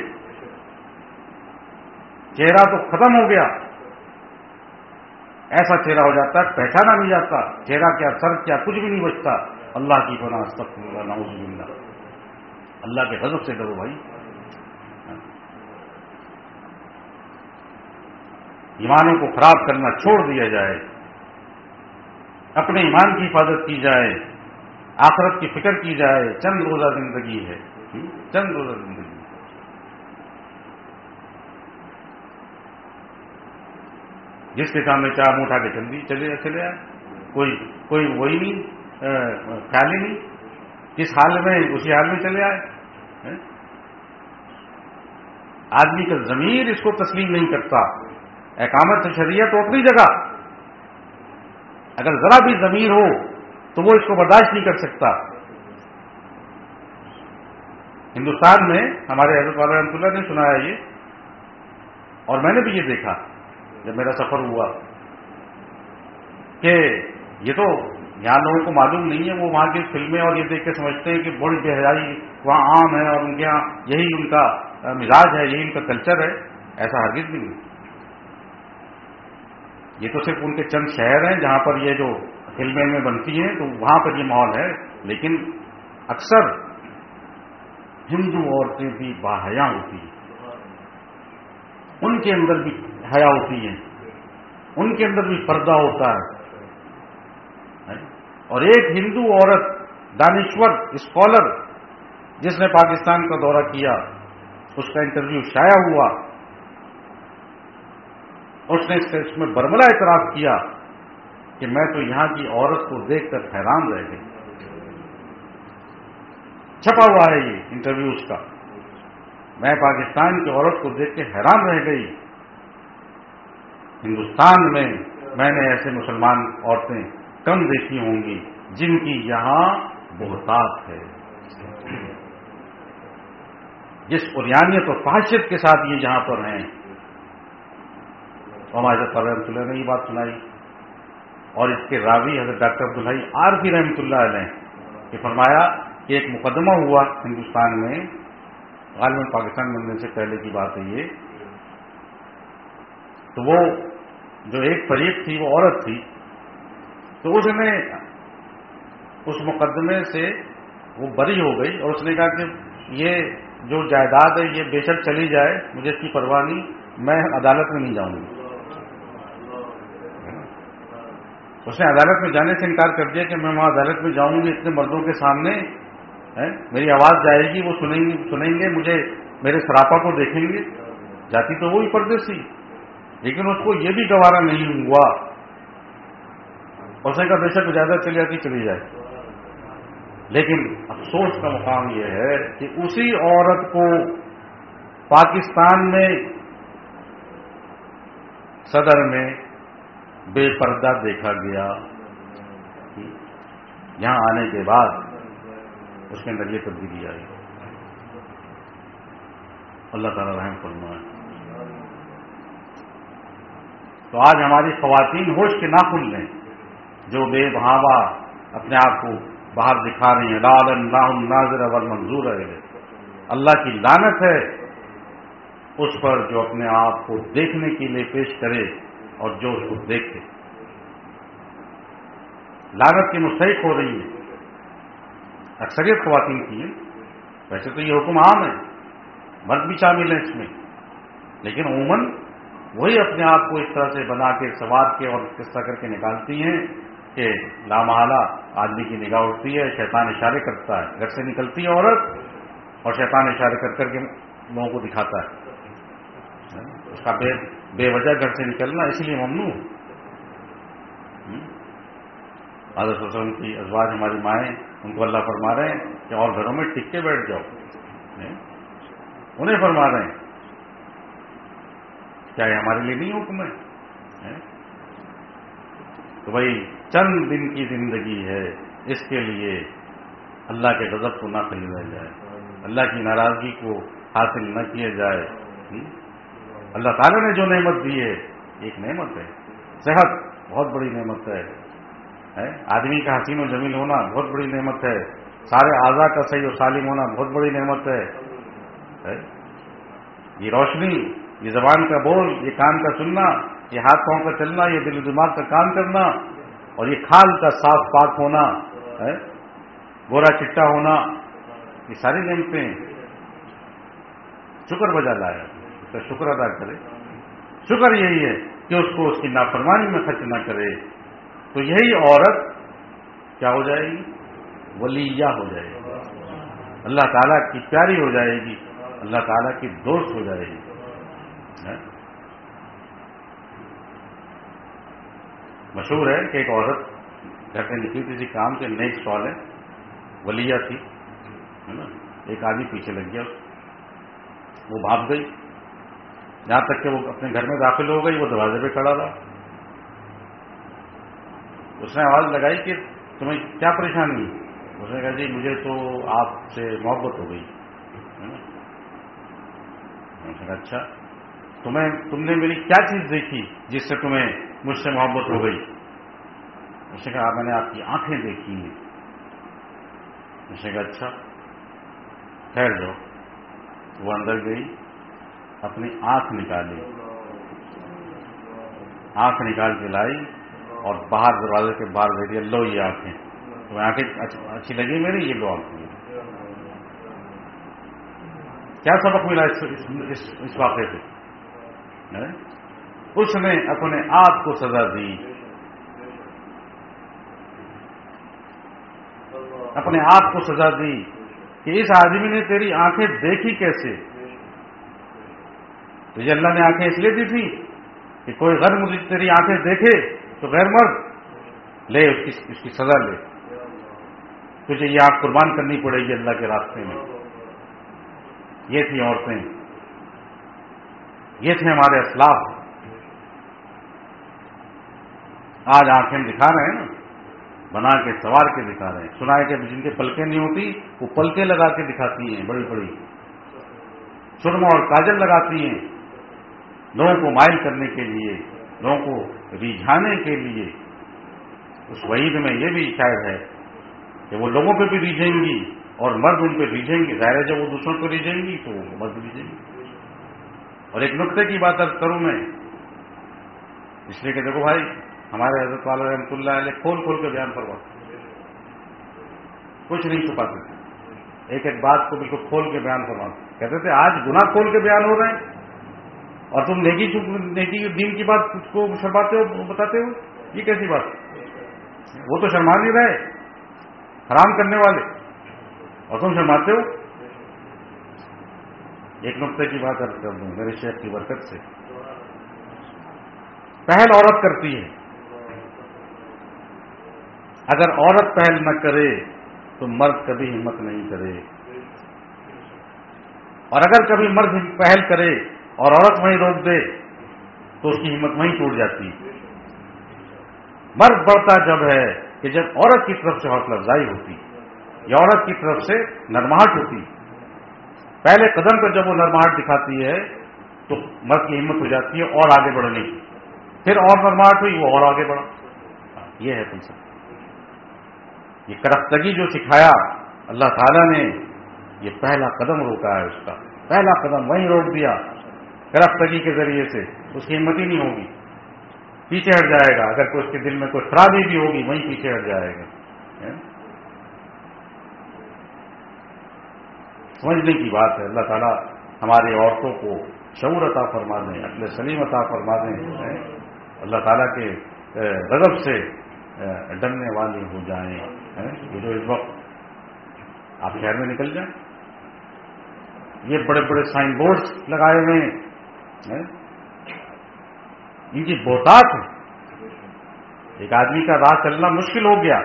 چہرہ تو ختم ہو گیا، ایسا چہرہ ہو جاتا ہے پہچانا نہیں جاتا. چہرہ کیا، سر کیا، کچھ بھی نہیں بچتا. اللہ کی پناہ، استغفر اللہ، نعوذ باللہ. اللہ کے غضب سے ڈرو بھائی. ایمانوں کو خراب کرنا چھوڑ دیا جائے، اپنے ایمان کی حفاظت کی جائے، آخرت کی فکر کی جائے. چند روزہ زندگی ہے، چند روزہ زندگی. جس کے سامنے چاہ منہ اٹھا کے چلے آئے، کوئی وہی نہیں، خیال ہی نہیں. کس حال میں اسی حال میں چلے آئے. آدمی کا ضمیر اس کو تسلیم نہیں کرتا. اقامت شریعت تو اپنی جگہ، اگر ذرا بھی ضمیر ہو تو وہ اس کو برداشت نہیں کر سکتا. ہندوستان میں ہمارے حضرت والا رحمۃ اللہ نے سنایا یہ، اور میں نے بھی یہ دیکھا جب میرا سفر ہوا کہ یہ تو یہاں لوگوں کو معلوم نہیں ہے. وہ وہاں کی فلمیں اور یہ دیکھ کے سمجھتے ہیں کہ بڑی بے حیائی وہاں عام ہے اور ان کے یہاں یہی ان کا مزاج ہے، یہی ان کا کلچر ہے. ایسا ہرگز بھی نہیں. یہ تو صرف ان کے چند شہر ہیں جہاں پر یہ جو فلمیں میں بنتی ہیں تو وہاں پر یہ ماحول ہے. لیکن اکثر ہندو عورتیں بھی باحیا ہوتی ہیں، ان کے اندر بھی حیا ہوتی ہے، ان کے اندر بھی پردہ ہوتا ہے. اور ایک ہندو عورت دانشور اسکالر جس نے پاکستان کا دورہ کیا، اس کا انٹرویو شائع ہوا، اس نے اس میں برملا اعتراف کیا کہ میں تو یہاں کی عورت کو دیکھ کر حیران رہ گئی. چھپا ہوا ہے یہ انٹرویو اس کا. میں پاکستان کی عورت کو دیکھ کے حیران رہ گئی. ہندوستان میں نے ایسے مسلمان عورتیں کم دیکھی ہوں گی جن کی یہاں بہتات ہے، جس عریانیت اور فحاشیت کے ساتھ یہ یہاں پر ہیں. اور ہمارے حضرت رحمۃ اللہ نے یہ بات سنائی، اور اس کے راوی حضرت ڈاکٹر عبدالحی عارفی رحمۃ اللہ علیہ کہ فرمایا کہ ایک مقدمہ ہوا ہندوستان میں، غالباً پاکستان بننے سے پہلے کی بات ہے یہ. تو وہ جو ایک فریق تھی وہ عورت تھی، تو اس نے اس مقدمے سے وہ بری ہو گئی اور اس نے کہا کہ یہ جو جائیداد ہے یہ بے شک چلی جائے، مجھے اس کی پرواہ نہیں، میں عدالت میں نہیں جاؤں گی. اس نے عدالت میں جانے سے انکار کر دیا کہ میں وہاں عدالت میں جاؤں گی اتنے مردوں کے سامنے، میری آواز جائے گی، وہ سنیں گے مجھے، میرے سراپا کو دیکھیں گے. جاتی تو وہی پردے سی، لیکن اس کو یہ بھی گوارا نہیں ہوا. اس نے کہا بے شک اجازت چلی جاتی چلی جائے. لیکن افسوس کا مقام یہ ہے کہ اسی عورت کو پاکستان میں صدر میں بے پردہ دیکھا گیا. یہاں آنے کے بعد اس کے اندر یہ تبدیلی آئی. اللہ تعالیٰ رحم فرمائے. تو آج ہماری خواتین ہوش کے ناخن لیں جو بے بہاوا اپنے آپ کو باہر دکھا رہی ہیں. لعن اللہ الناظر والمنظور ہے. اللہ کی لعنت ہے اس پر جو اپنے آپ کو دیکھنے کے لیے پیش کرے اور جو اس کو دیکھے. لعنت کی مستحق ہو رہی ہے اکثریت خواتین کی ہے. ویسے تو یہ حکم عام ہے, مرد بھی شامل ہیں اس میں, لیکن عموماً وہی اپنے آپ کو اس طرح سے بنا کے سوار کے اور کس طرح کر کے نکالتی ہیں کہ لامحالہ آدمی کی نگاہ اٹھتی ہے, شیطان اشارے کرتا ہے, گھر سے نکلتی ہے عورت اور شیطان اشارے کر کے لوگوں کو دکھاتا ہے. اس کا بے وجہ گھر سے نکلنا اس لیے ممنوع. حضرت صلی اللہ علیہ وسلم کی ازواج ہماری مائیں, ان کو اللہ فرما رہے ہیں کہ اور گھروں میں ٹک کے بیٹھ جاؤ. انہیں فرما رہے ہیں, کیا یہ ہمارے لیے نہیں حکم ہے؟ تو بھائی چند دن کی زندگی ہے, اس کے لیے اللہ کے غضب کو نہ خریدا جائے, اللہ کی ناراضگی کو حاصل نہ کیا جائے. اللہ تعالیٰ نے جو نعمت دی ہے ایک نعمت ہے. صحت بہت بڑی نعمت ہے. آدمی کا حسین و جمیل ہونا بہت بڑی نعمت ہے. سارے اعضاء کا صحیح و سالم ہونا بہت بڑی نعمت ہے. یہ روشنی, یہ زبان کا بول, یہ کان کا سننا, یہ ہاتھ پاؤں کا چلنا, یہ دل و دماغ کا کام کرنا, اور یہ کھال کا صاف پاک ہونا, گورا چٹا ہونا, یہ ساری نعمتیں شکر بجا لایا. اس کا شکر ادا کرے. شکر یہی ہے کہ اس کو اس کی نافرمانی میں خرچ نہ کرے. تو یہی عورت کیا ہو جائے گی؟ ولیہ ہو جائے گی, اللہ تعالیٰ کی پیاری ہو جائے گی, اللہ تعالیٰ کی دوست ہو جائے گی. مشہور ہے کہ ایک عورت گھر سے نکلی کسی کام سے, نیک سوال ہے, ولیہ تھی, ہے نا. ایک آدمی پیچھے لگ گیا, وہ بھاگ گئی, یہاں تک کہ وہ اپنے گھر میں داخل ہو گئی, وہ دروازے پہ کھڑا رہا. اس نے آواز لگائی کہ تمہیں کیا پریشانی ہے؟ اس نے کہا جی مجھے تو آپ سے محبت ہو گئی. اس نے کہا اچھا, تم نے میری کیا چیز دیکھی جس سے تمہیں مجھ سے محبت ہو گئی؟ اس نے کہا میں نے آپ کی آنکھیں دیکھی ہیں. اس نے کہا اچھا ٹھہر جاؤ. وہ اندر گئی, اپنی آنکھ نکالی, آنکھ نکال کے لائی اور باہر دروازے کے باہر دے دیا, لو یہ آنکھیں, تمہیں آنکھیں اچھی لگی میری, یہ لو آنکھیں. کیا سبق ملا اس واقعے سے؟ اس نے اپنے آپ کو سزا دی, اپنے آپ کو سزا دی کہ اس آدمی نے تیری آنکھیں دیکھی کیسے؟ تو یہ اللہ نے آنکھیں اس لیے دی تھی کہ کوئی غیر مجھے تیری آنکھیں دیکھے تو غیر مرد لے اس کی سزا لے. تجھے یہ آنکھ قربان کرنی پڑے گی اللہ کے راستے میں. یہ تھی عورتیں, یہ تھے ہمارے اسلاف. آج آنکھیں دکھا رہے ہیں نا, بنا کے سوار کے دکھا رہے ہیں. سنا ہے کہ جن کے پلکیں نہیں ہوتی وہ پلکیں لگا کے دکھاتی ہیں, بڑی بڑی سرما اور کاجل لگاتی ہیں لوگوں کو مائل کرنے کے لیے, لوگوں کو ریجھانے کے لیے. اس وعید میں یہ بھی شاید ہے کہ وہ لوگوں پہ بھی ریجھیں گی اور مرد ان پہ ریجھیں گے. ظاہر ہے جب وہ دوسروں پہ ریجھیں گی تو وہ مرد ریجھیں گی. اور ایک نقطے کی بات عرض کروں میں, اس لیے کہ دیکھو بھائی ہمارے حضرت والا رحمۃ اللہ علیہ کھول کھول کے بیان کرواتے, کچھ نہیں چھپاتے تھے, ایک ایک بات کو بالکل کھول کے بیان کرواتے. کہتے تھے آج گناہ کھول کے بیان ہو رہے ہیں اور تم نیکی دین کی بات کو شرماتے ہو, بتاتے ہو, یہ کیسی بات؟ وہ تو شرما نہیں رہے حرام کرنے والے, اور تم شرماتے ہو. ایک نقطے کی بات عرض کر دوں میرے شیخ کی برکت سے. پہل عورت کرتی ہے, اگر عورت پہل نہ کرے تو مرد کبھی ہمت نہیں کرے، اور اگر کبھی مرد پہل کرے اور عورت وہیں روک دے تو اس کی ہمت وہیں ٹوٹ جاتی ہے۔ مرد بڑھتا جب ہے کہ جب عورت کی طرف سے حوصلہ افزائی ہوتی یا عورت کی طرف سے نرماہٹ ہوتی، پہلے قدم پر جب وہ نرماہٹ دکھاتی ہے تو مرد کی ہمت ہو جاتی ہے اور آگے بڑھنے کی، پھر اور نرماہٹ ہوئی وہ اور آگے بڑھا۔ یہ ہے تم سب، یہ کرختگی جو سکھایا اللہ تعالیٰ نے، یہ پہلا قدم روکا ہے، اس کا پہلا قدم وہیں روک دیا کرختگی کے ذریعے سے، اس کی ہمت ہی نہیں ہوگی، پیچھے ہٹ جائے گا۔ اگر کوئی اس کے دل میں کوئی خرابی بھی ہوگی وہیں پیچھے ہٹ جائے گا۔ سمجھنے کی بات ہے۔ اللہ تعالیٰ ہماری عورتوں کو شعور عطا فرما دیں، عقل سلیم عطا فرما دیں، اللہ تعالیٰ کے غضب سے ڈرنے والی ہو جائیں۔ یہ جو اس وقت آپ شہر میں نکل جائیں، یہ بڑے بڑے سائن بورڈز لگائے ہوئے ہیں، ان کی بہتات ہے۔ ایک آدمی کا راہ چلنا مشکل ہو گیا،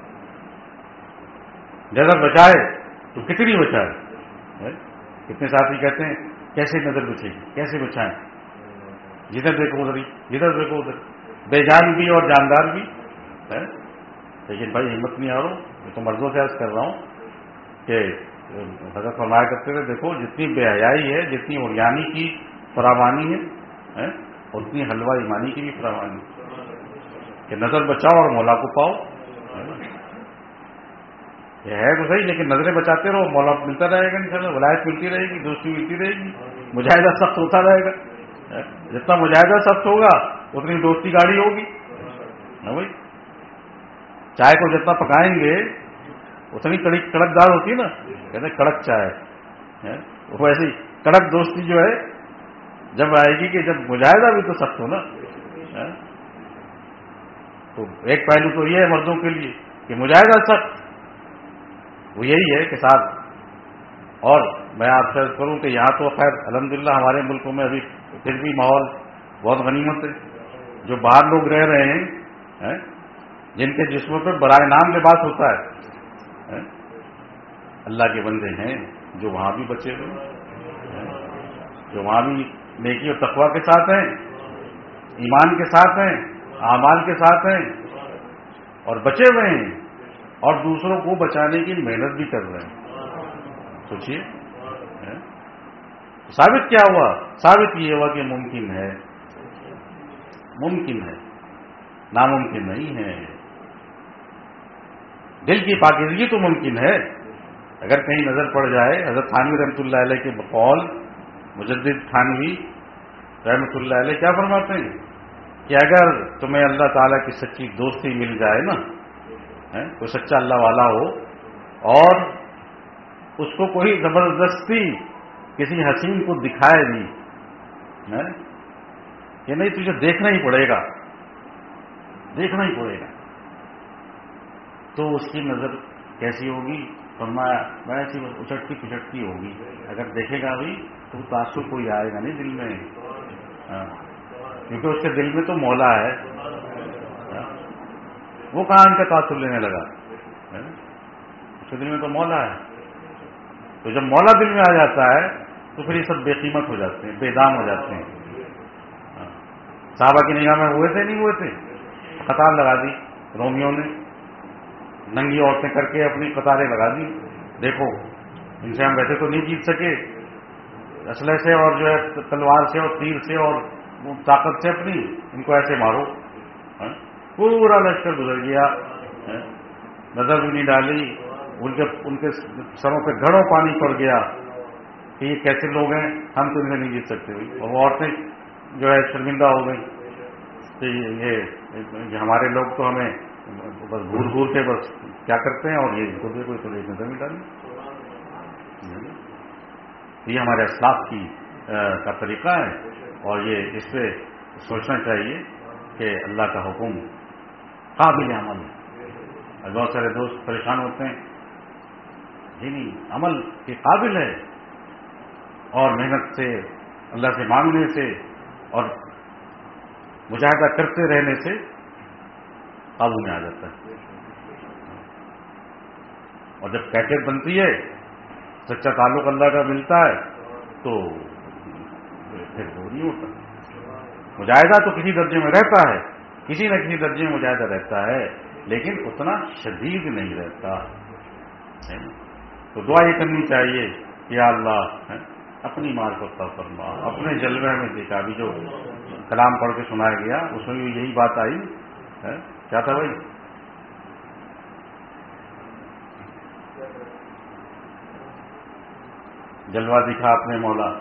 نظر بچائے تو کتنی بچائے؟ کتنے ساتھی کہتے ہیں کیسے نظر بچے گی، کیسے بچائیں، جدھر دیکھو ادھر ہی، جدھر دیکھو ادھر، بے جان بھی اور جاندار بھی۔ لیکن بھائی ہمت نہیں آ رہا، میں تو مردوں سے عرض کر رہا ہوں کہ حضرت فرمایا کرتے تھے دیکھو جتنی بے حیائی ہے، جتنی اوریانی کی فراوانی ہے، اتنی حلوہ ایمانی کی بھی فراوانی کہ نظر بچاؤ اور مولا کو پاؤ۔ یہ ہے تو صحیح، لیکن نظریں بچاتے رہو، مولا ملتا رہے گا انشاءاللہ، ولایت ملتی رہے گی، دوستی ملتی رہے گی، مجاہدہ سخت ہوتا رہے گا۔ جتنا مجاہدہ سخت ہوگا اتنی دوستی گاڑی ہوگی۔ بھائی چائے کو جتنا پکائیں گے اتنی کڑک دار ہوتی ہے نا، کہتے ہیں کڑک چائے، ویسے ہی کڑک دوستی جو ہے جب آئے گی کہ جب مجاہدہ بھی تو سخت ہو نا۔ تو ایک پہلو تو یہ ہے مردوں کے لیے کہ مجاہدہ سخت، وہ یہی ہے کہ ساتھ۔ اور میں آپ سے کروں کہ یہاں تو خیر الحمدللہ ہمارے ملکوں میں ابھی پھر بھی ماحول بہت غنیمت ہے۔ جو باہر لوگ رہ رہے ہیں جن کے جسموں پہ برائے نام لباس ہوتا ہے، اللہ کے بندے ہیں جو وہاں بھی بچے ہوئے ہیں، جو وہاں بھی نیکی اور تقوی کے ساتھ ہیں، ایمان کے ساتھ ہیں، اعمال کے ساتھ ہیں اور بچے ہوئے ہیں، اور دوسروں کو بچانے کی محنت بھی کر رہے ہیں۔ سوچئے ثابت کیا ہوا؟ ثابت یہ ہوا کہ ممکن ہے، ممکن ہے، ناممکن نہیں ہے۔ دل کی پاکیزگی تو ممکن ہے، اگر کہیں نظر پڑ جائے۔ حضرت تھانوی رحمۃ اللہ علیہ کے بقول، مجدد تھانوی رحمۃ اللہ علیہ کیا فرماتے ہیں کہ اگر تمہیں اللہ تعالیٰ کی سچی دوستی مل جائے نا، کوئی سچا اللہ والا ہو اور اس کو کوئی زبردستی کسی حسین کو دکھائے نہیں کہ نہیں تجھے دیکھنا ہی پڑے گا، دیکھنا ہی پڑے گا، تو اس کی نظر کیسی ہوگی؟ فرمایا ویسی اچھٹتی پچھٹتی ہوگی۔ اگر دیکھے گا بھی تو تعصب کوئی آئے گا نہیں دل میں، کیونکہ اس کے دل میں تو مولا ہے، وہ کہاں ان کا تعصب لینے لگا؟ اس کے دل میں تو مولا ہے۔ تو جب مولا دل میں آ جاتا ہے تو پھر یہ سب بے قیمت ہو جاتے ہیں، بے دام ہو جاتے ہیں۔ صحابہ کی نگاہ میں ہوئے تھے نہیں ہوئے تھے؟ قطار لگا دی رومیوں نے، ننگی عورتیں کر کے اپنی قطاریں لگا دی، دیکھو ان سے ہم ویسے تو نہیں جیت سکے، اسلحے سے اور جو ہے تلوار سے اور تیر سے اور طاقت سے اپنی، ان کو ایسے مارو۔ پورا لشکر گزر گیا، نظر بھی نہیں ڈالی، ان کے سروں پہ گھڑوں پانی پڑ گیا کہ یہ کیسے لوگ ہیں، ہم تو انہیں نہیں جیت سکتے ہوئی، اور وہ عورتیں جو ہے شرمندہ ہو گئی کہ یہ ہمارے لوگ تو ہمیں بس گھور گھور کے بس کیا کرتے ہیں، اور یہ ان کو بھی کوئی تو ایک نظر نہیں ڈالی۔ یہ ہمارے اسلاف کی کا طریقہ ہے، اور یہ اس پہ سوچنا چاہیے کہ اللہ کا حکم قابل عمل ہے۔ بہت سارے دوست پریشان ہوتے ہیں، جی نہیں، عمل کے قابل ہے، اور محنت سے، اللہ سے مانگنے سے اور مجاہدہ کرتے رہنے سے قابو میں آ جاتا ہے۔ اور جب کیفیت بنتی ہے، سچا تعلق اللہ کا ملتا ہے، تو پھر وہ نہیں ہوتا. مجاہدہ تو کسی درجے میں رہتا ہے، کسی نہ کسی درجے میں مجاہدہ رہتا ہے، لیکن اتنا شدید نہیں رہتا. تو دعا یہ کرنی چاہیے کہ یا اللہ اپنی معرفت عطا فرما. اپنے جلوے میں دیکھا، ابھی جو کلام پڑھ کے سنایا گیا اس میں بھی یہی بات آئی. کیا تھا بھائی؟ جلوہ دکھا اپنے مولا،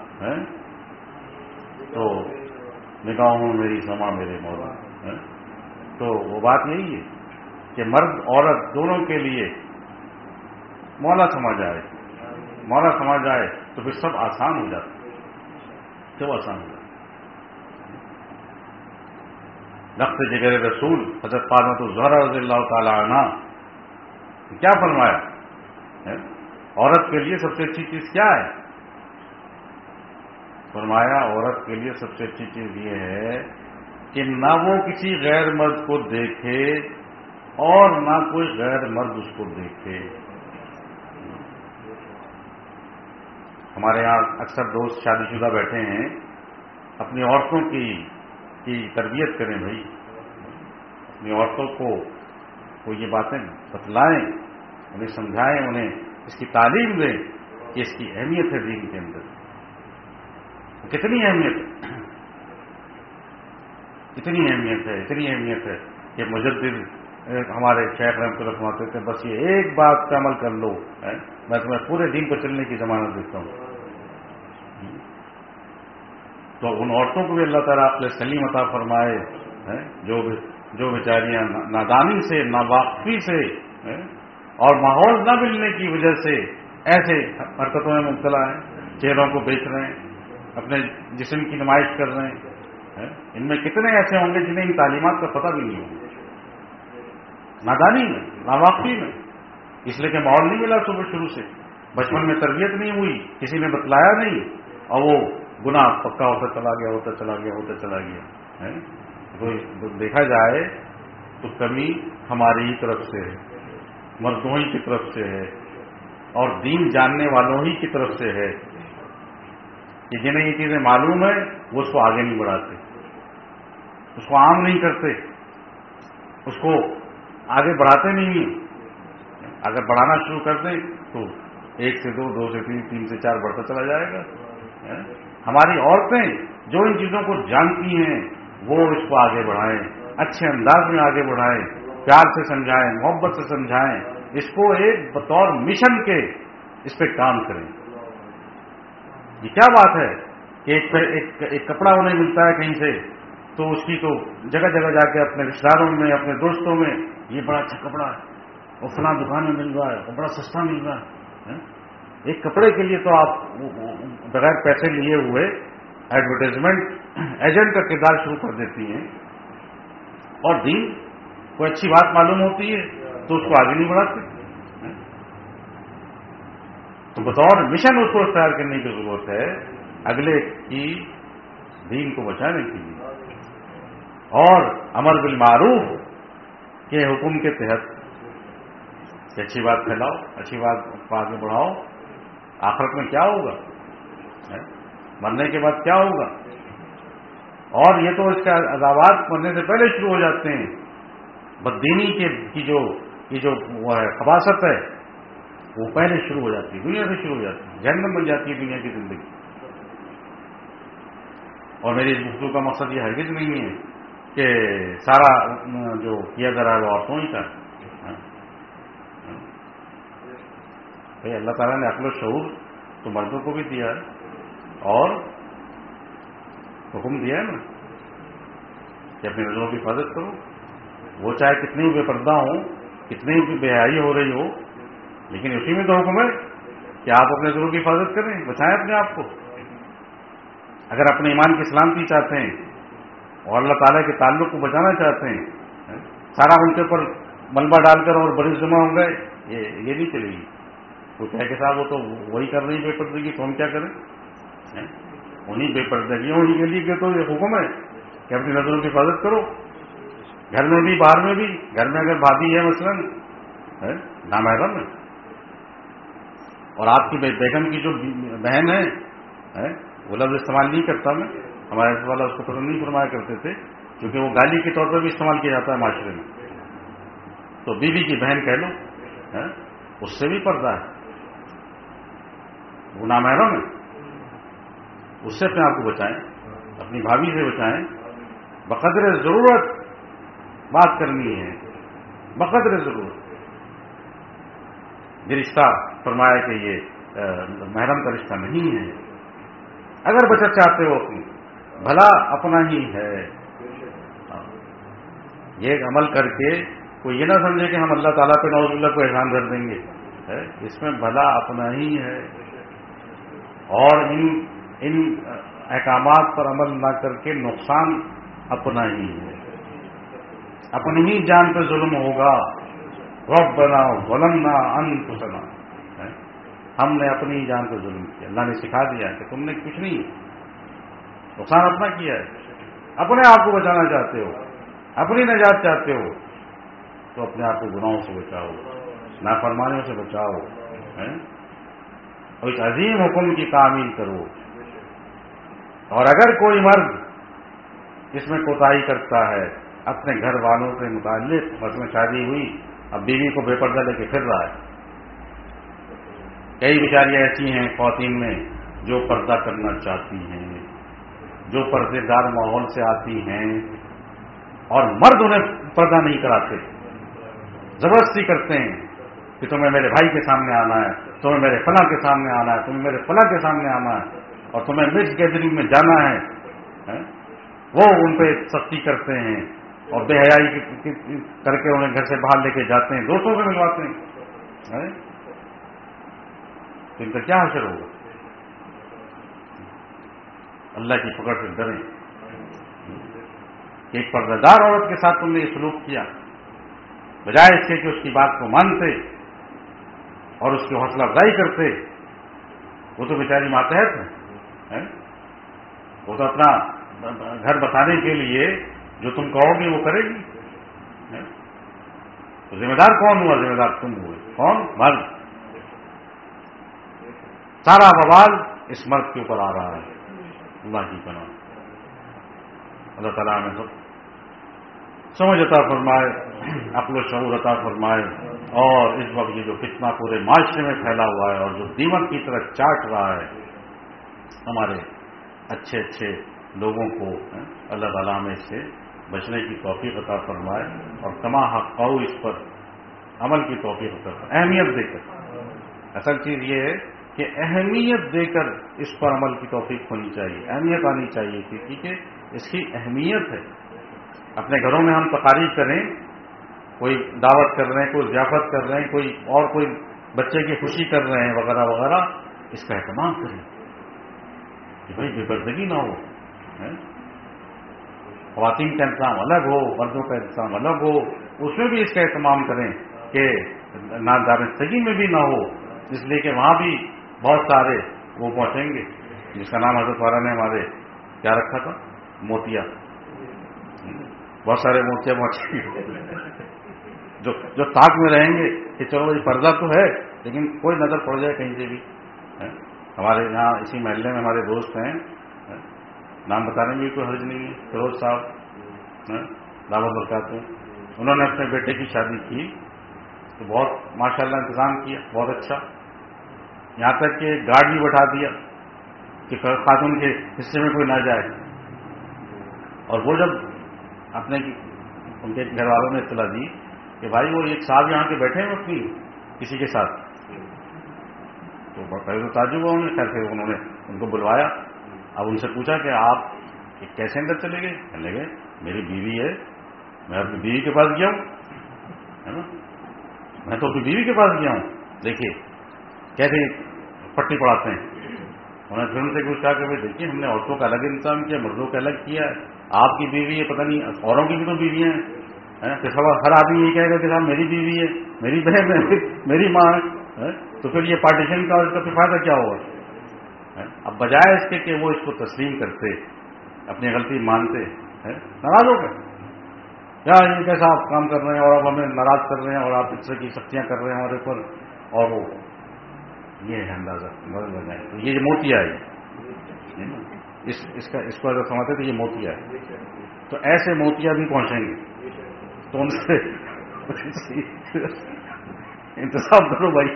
تو نگاہوں میری سما میرے مولا. تو وہ بات یہی ہے کہ مرد عورت دونوں کے لیے مولا سما جائے، مولا سما جائے تو پھر سب آسان ہو جاتا، سب آسان ہو جاتا. رخت جگر رسول حضرت فاطمہ الزہرا رضی اللہ تعالی عنہ کیا فرمایا؟ عورت کے لیے سب سے اچھی چیز کیا ہے؟ فرمایا عورت کے لیے سب سے اچھی چیز یہ ہے کہ نہ وہ کسی غیر مرد کو دیکھے اور نہ کوئی غیر مرد اس کو دیکھے. ہمارے یہاں اکثر دوست شادی شدہ بیٹھے ہیں، اپنی عورتوں کی تربیت کریں بھائی، اپنی عورتوں کو یہ باتیں بتلائیں، انہیں سمجھائیں، انہیں اس کی تعلیم دیں کہ اس کی اہمیت ہے دین کے اندر. کتنی اہمیت ہے، اتنی اہمیت ہے، اتنی اہمیت ہے کہ مجدد ہمارے شیخ رحمۃ اللہ فرماتے تھے بس یہ ایک بات پہ عمل کر لو، میں تمہیں پورے دین پر چلنے کی ضمانت دیتا ہوں. تو ان عورتوں کو بھی اللہ تعالیٰ عقل سلیم عطا فرمائے جو بیچاریاں نادانی سے، ناواقفی سے اور ماحول نہ ملنے کی وجہ سے ایسے حرکتوں میں مبتلا ہیں، چہروں کو بیچ رہے ہیں، اپنے جسم کی نمائش کر رہے ہیں. ان میں کتنے ایسے ہوں گے جنہیں ان تعلیمات کا پتہ بھی نہیں ہوگا، نادانی میں، ناواقفی میں، اس لیے کہ ماحول نہیں ملا صبح شروع سے، بچپن میں تربیت نہیں ہوئی، کسی نے بتلایا نہیں، اور وہ گناہ پکا ہوتا چلا گیا، ہوتا چلا گیا، ہوتا چلا گیا. تو دیکھا جائے تو کمی ہماری ہی طرف سے ہے، مردوں ہی کی طرف سے ہے، اور دین جاننے والوں ہی کی طرف سے ہے کہ جنہیں یہ چیزیں معلوم ہے وہ اس کو آگے نہیں بڑھاتے، اس کو عام نہیں کرتے، اس کو آگے بڑھاتے نہیں ہیں. اگر بڑھانا شروع کر دیں تو 1 سے 2، 2 سے 3، 3 سے 4 بڑھتا چلا جائے گا. ہماری عورتیں جو ان چیزوں کو جانتی ہیں وہ اس کو آگے بڑھائیں، اچھے انداز میں آگے بڑھائیں، پیار سے سمجھائیں، محبت سے سمجھائیں، اس کو ایک بطور مشن کے اس پہ کام کریں. یہ کیا بات ہے کہ ایک کپڑا انہیں ملتا ہے کہیں سے تو اس کی تو جگہ جگہ جا کے اپنے رشتہ داروں میں، اپنے دوستوں میں یہ بڑا اچھا کپڑا ہے، وہ فلاں دکان میں مل رہا ہے، وہ بڑا سستا مل رہا ہے. ایک کپڑے کے لیے تو آپ بغیر پیسے لیے ہوئے ایڈورٹائزمنٹ ایجنٹ کا کردار شروع کر دیتی ہیں. اور دین کوئی اچھی بات معلوم ہوتی ہے تو اس کو آگے نہیں بڑھاتے. تو بطور مشن اس کو اختیار کرنے کی ضرورت ہے اگلے کی دین کو بچانے کے لیے، اور امر بالمعروف کے حکم کے تحت کہ اچھی بات پھیلاؤ، اچھی بات کو آگے بڑھاؤ. آخرت میں کیا ہوگا، مرنے کے بعد کیا ہوگا؟ اور یہ تو اس کے عذابات مرنے سے پہلے شروع ہو جاتے ہیں. بددینی کی جو وہ ہے خباثت ہے وہ پہلے شروع ہو جاتی ہے، دنیا سے شروع ہو جاتی ہے، جہنم بن جاتی ہے دنیا کی زندگی. اور میری اس گفتگو کا مقصد یہ ہرگز نہیں ہے کہ سارا جو کیا جا رہا ہے وہ عورتوں ہی کا. بھائی اللہ تعالیٰ نے عقل و شعور تو مردوں کو بھی دیا ہے اور حکم دیا ہے نا کہ اپنی نظروں کی حفاظت کرو. وہ چاہے کتنی بے پردہ ہوں، کتنی بھی بے حیائی ہو رہی ہو، لیکن اسی میں تو حکم ہے کہ آپ اپنے نظروں کی حفاظت کریں، بچائیں اپنے آپ کو. اگر اپنے ایمان کی سلامتی چاہتے ہیں اور اللہ تعالیٰ کے تعلق کو بچانا چاہتے ہیں، سارا ان کے اوپر ملبہ ڈال کر اور بڑی جمع ہو گئے، یہ نہیں چلے گی. کوئی کہے کہ صاحب وہ تو وہی کر رہی بے پردگی، تو ہم کیا کریں؟ انہیں بے پردگیوں کے لیے تو یہ حکم ہے کہ اپنی نظروں کی حفاظت کرو، گھر میں بھی باہر میں بھی. گھر میں اگر بھابھی ہے مثلاً نامحرم ہے اور آپ کی بیگم کی جو بہن ہے وہ لفظ استعمال نہیں کرتا میں، ہمارے والا اس کو پسند نہیں فرمایا کرتے تھے، کیونکہ وہ گالی کے طور پر بھی استعمال کیا جاتا ہے معاشرے میں. تو بیوی کی بہن کہہ لو، اس سے بھی پردہ ہے، وہ نامحرم ہے، اس سے اپنے آپ کو بچائیں، اپنی بھابھی سے بچائیں. بقدر ضرورت بات کرنی ہے، بقدر ضرورت. یہ رشتہ فرمایا کہ یہ محرم کا رشتہ نہیں ہے. اگر بچت چاہتے ہو اپنی، بھلا اپنا ہی ہے. یہ ایک عمل کر کے کوئی یہ نہ سمجھے کہ ہم اللہ تعالیٰ پہ نعوذ باللہ کو احسان کر دیں گے. اس میں بھلا اپنا ہی ہے. اور ان احکامات پر عمل نہ کر کے نقصان اپنا ہی ہے. اپنی ہی جان پہ ظلم ہوگا. ربنا ظلمنا انفسنا، ہم نے اپنی جان پہ ظلم کیا. اللہ نے سکھا دیا کہ تم نے کچھ نہیں، نقصان اپنا کیا ہے. اپنے آپ کو بچانا چاہتے ہو، اپنی نجات چاہتے ہو، تو اپنے آپ کو گناہوں سے بچاؤ، نافرمانیوں سے بچاؤ، اور اس عظیم حکم کی تعمیل کرو. اور اگر کوئی مرد اس میں کوتاہی کرتا ہے اپنے گھر والوں سے متعلق، مثلا شادی ہوئی، اب بیوی کو بے پردہ لے کے پھر رہا ہے. کئی بیچاریاں ایسی ہیں خواتین میں جو پردہ کرنا چاہتی ہیں، جو پردے دار ماحول سے آتی ہیں، اور مرد انہیں پردہ نہیں کراتے، زبردستی کرتے ہیں کہ تمہیں میرے بھائی کے سامنے آنا ہے، تمہیں میرے فلاں کے سامنے آنا ہے، تمہیں میرے فلاں کے سامنے آنا ہے، اور تمہیں مکس گیدرنگ میں جانا ہے. وہ ان پہ سختی کرتے ہیں اور بے حیائی کر کے انہیں گھر سے باہر لے کے جاتے ہیں، دوستوں سے ملواتے ہیں. تو ان کا کیا حشر ہوگا؟ اللہ کی پکڑ سے ڈریں کہ ایک پردہ دار عورت کے ساتھ تم نے یہ سلوک کیا، بجائے اس کے کہ اس کی بات کو مانتے اور اس کی حوصلہ افزائی کرتے. وہ تو بیچاری ماتحت ہے، وہ تو اپنا گھر بتانے کے لیے جو تم کہو گے وہ کرے گی. تو ذمہ دار کون ہوا؟ ذمہ دار تم ہوئے. کون؟ مرد. سارا بوال اس مرد کے اوپر آ رہا ہے. اللہ کی پناہ. اللہ تعالیٰ نے سب سمجھ عطا فرمائے، عقل و شعور عطا فرمائے. اور اس وقت یہ جو فتنہ پورے معاشرے میں پھیلا ہوا ہے اور جو دیمک کی طرح چاٹ رہا ہے ہمارے اچھے اچھے لوگوں کو، اللہ تعالیٰ میں سے بچنے کی توفیق عطا فرمائے اور کما حق اس پر عمل کی توفیق عطا فرمائے. اہمیت دے کر، اصل چیز یہ ہے کہ اہمیت دے کر اس پر عمل کی توفیق ہونی چاہیے، اہمیت آنی چاہیے، کیونکہ اس کی اہمیت ہے. اپنے گھروں میں ہم تقاریر کریں، کوئی دعوت کر رہے ہیں، کوئی ضیافت کر رہے ہیں، کوئی بچے کی خوشی کر رہے ہیں وغیرہ وغیرہ، اس کا اہتمام کریں کہ بھائی بے پردگی نہ ہو. خواتین کا انتظام الگ ہو، مردوں کا انتظام الگ ہو، اس میں بھی اس کا اہتمام کریں کہ دانستگی میں بھی نہ ہو. اس لیے کہ وہاں بھی بہت سارے وہ پہنچیں گے جس کا نام حضرت والا نے ہمارے کیا رکھا تھا، موتیا. بہت سارے موتیا پہنچیں گے جو طاق میں رہیں گے کہ چلو یہ پردہ تو ہے لیکن کوئی نظر پڑ جائے کہیں سے بھی. ہمارے یہاں اسی محلے میں ہمارے دوست ہیں، نام بتانے میں بھی کوئی حرج نہیں ہے، فیروز صاحب دعوت برکات ہیں. انہوں نے اپنے بیٹے کی شادی کی تو بہت ماشاءاللہ انتظام کیا، بہت اچھا. یہاں تک کہ گارڈ بھی بٹھا دیا کہ خاتون کے حصے میں کوئی نہ جائے. اور وہ جب ان کے گھر والوں نے اطلاع دی کہ بھائی وہ ایک صاحب یہاں کے بیٹھے ہیں اپنی کسی کے ساتھ، تو پہلے تو تعجب ہوا. انہوں نے ان کو بلوایا. اب ان سے پوچھا کہ آپ کیسے اندر چلے گئے؟ کہنے لگے میری بیوی ہے، میں اپنی بیوی کے پاس گیا ہوں، ہے نا، میں تو اپنی بیوی کے پاس گیا ہوں. دیکھیے کیسے پٹی پڑھاتے ہیں. انہوں نے پھر ان سے کچھ کہا کہ بھائی دیکھیے ہم نے عورتوں کا الگ انتظام کیا، مردوں کا الگ کیا ہے. آپ کی بیوی ہے، پتہ نہیں اوروں کی بھی تو بیویاں ہیں. ہر آدمی یہ کہے گا کہ صاحب میری بیوی ہے، میری بہن ہے، میری ماں ہے. تو پھر یہ پارٹیشن کا اس کا پھر فائدہ کیا ہوگا؟ اب بجائے اس کے کہ وہ اس کو تسلیم کرتے، اپنی غلطی مانتے، ناراض ہو گئے. کیا یہ کیسا آپ کام کر رہے ہیں اور اب ہمیں ناراض کر رہے ہیں اور آپ اس طرح کی سختیاں کر رہے ہیں ہمارے اوپر. اور وہ یہ ہے اندازہ لگائیں. تو یہ موتیا ہے اس کو اگر سمجھتے تو یہ موتیا ہے. تو ایسے موتیا بھی پہنچیں گے تو ان سے انتظام کرو بھائی.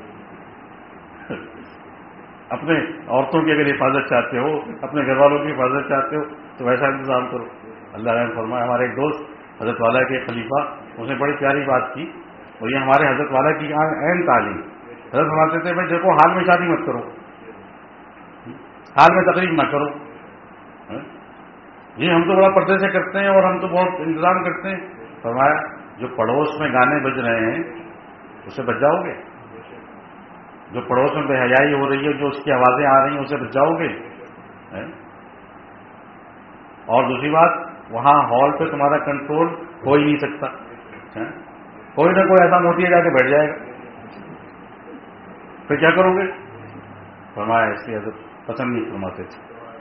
اپنے عورتوں کی اگر حفاظت چاہتے ہو، اپنے گھر والوں کی حفاظت چاہتے ہو تو ویسا انتظام کرو. اللہ نے فرمایا، ہمارے ایک دوست حضرت والا کے خلیفہ، اس نے بڑی پیاری بات کی، اور یہ ہمارے حضرت والا کی اہم تعلیم. حضرت فرماتے تھے بھائی دیکھو، حال میں شادی مت کرو، حال میں تقریب نہ کرو. جی ہم تو بڑا پردے سے کرتے ہیں اور ہم تو بہت انتظام کرتے ہیں. فرمایا جو پڑوس میں گانے بج رہے ہیں اسے بچ جاؤ گے، جو پڑوس میں بے حیائی ہو رہی ہے، جو اس کی آوازیں آ رہی ہیں اسے بچ جاؤ گے. اور دوسری بات، وہاں ہال پہ تمہارا کنٹرول ہو ہی نہیں سکتا. کوئی نہ کوئی ایسا موتیا جا کے بیٹھ جائے گا، پھر کیا کرو گے؟ فرمایا اس کی حضرت پسند نہیں فرماتے تھے.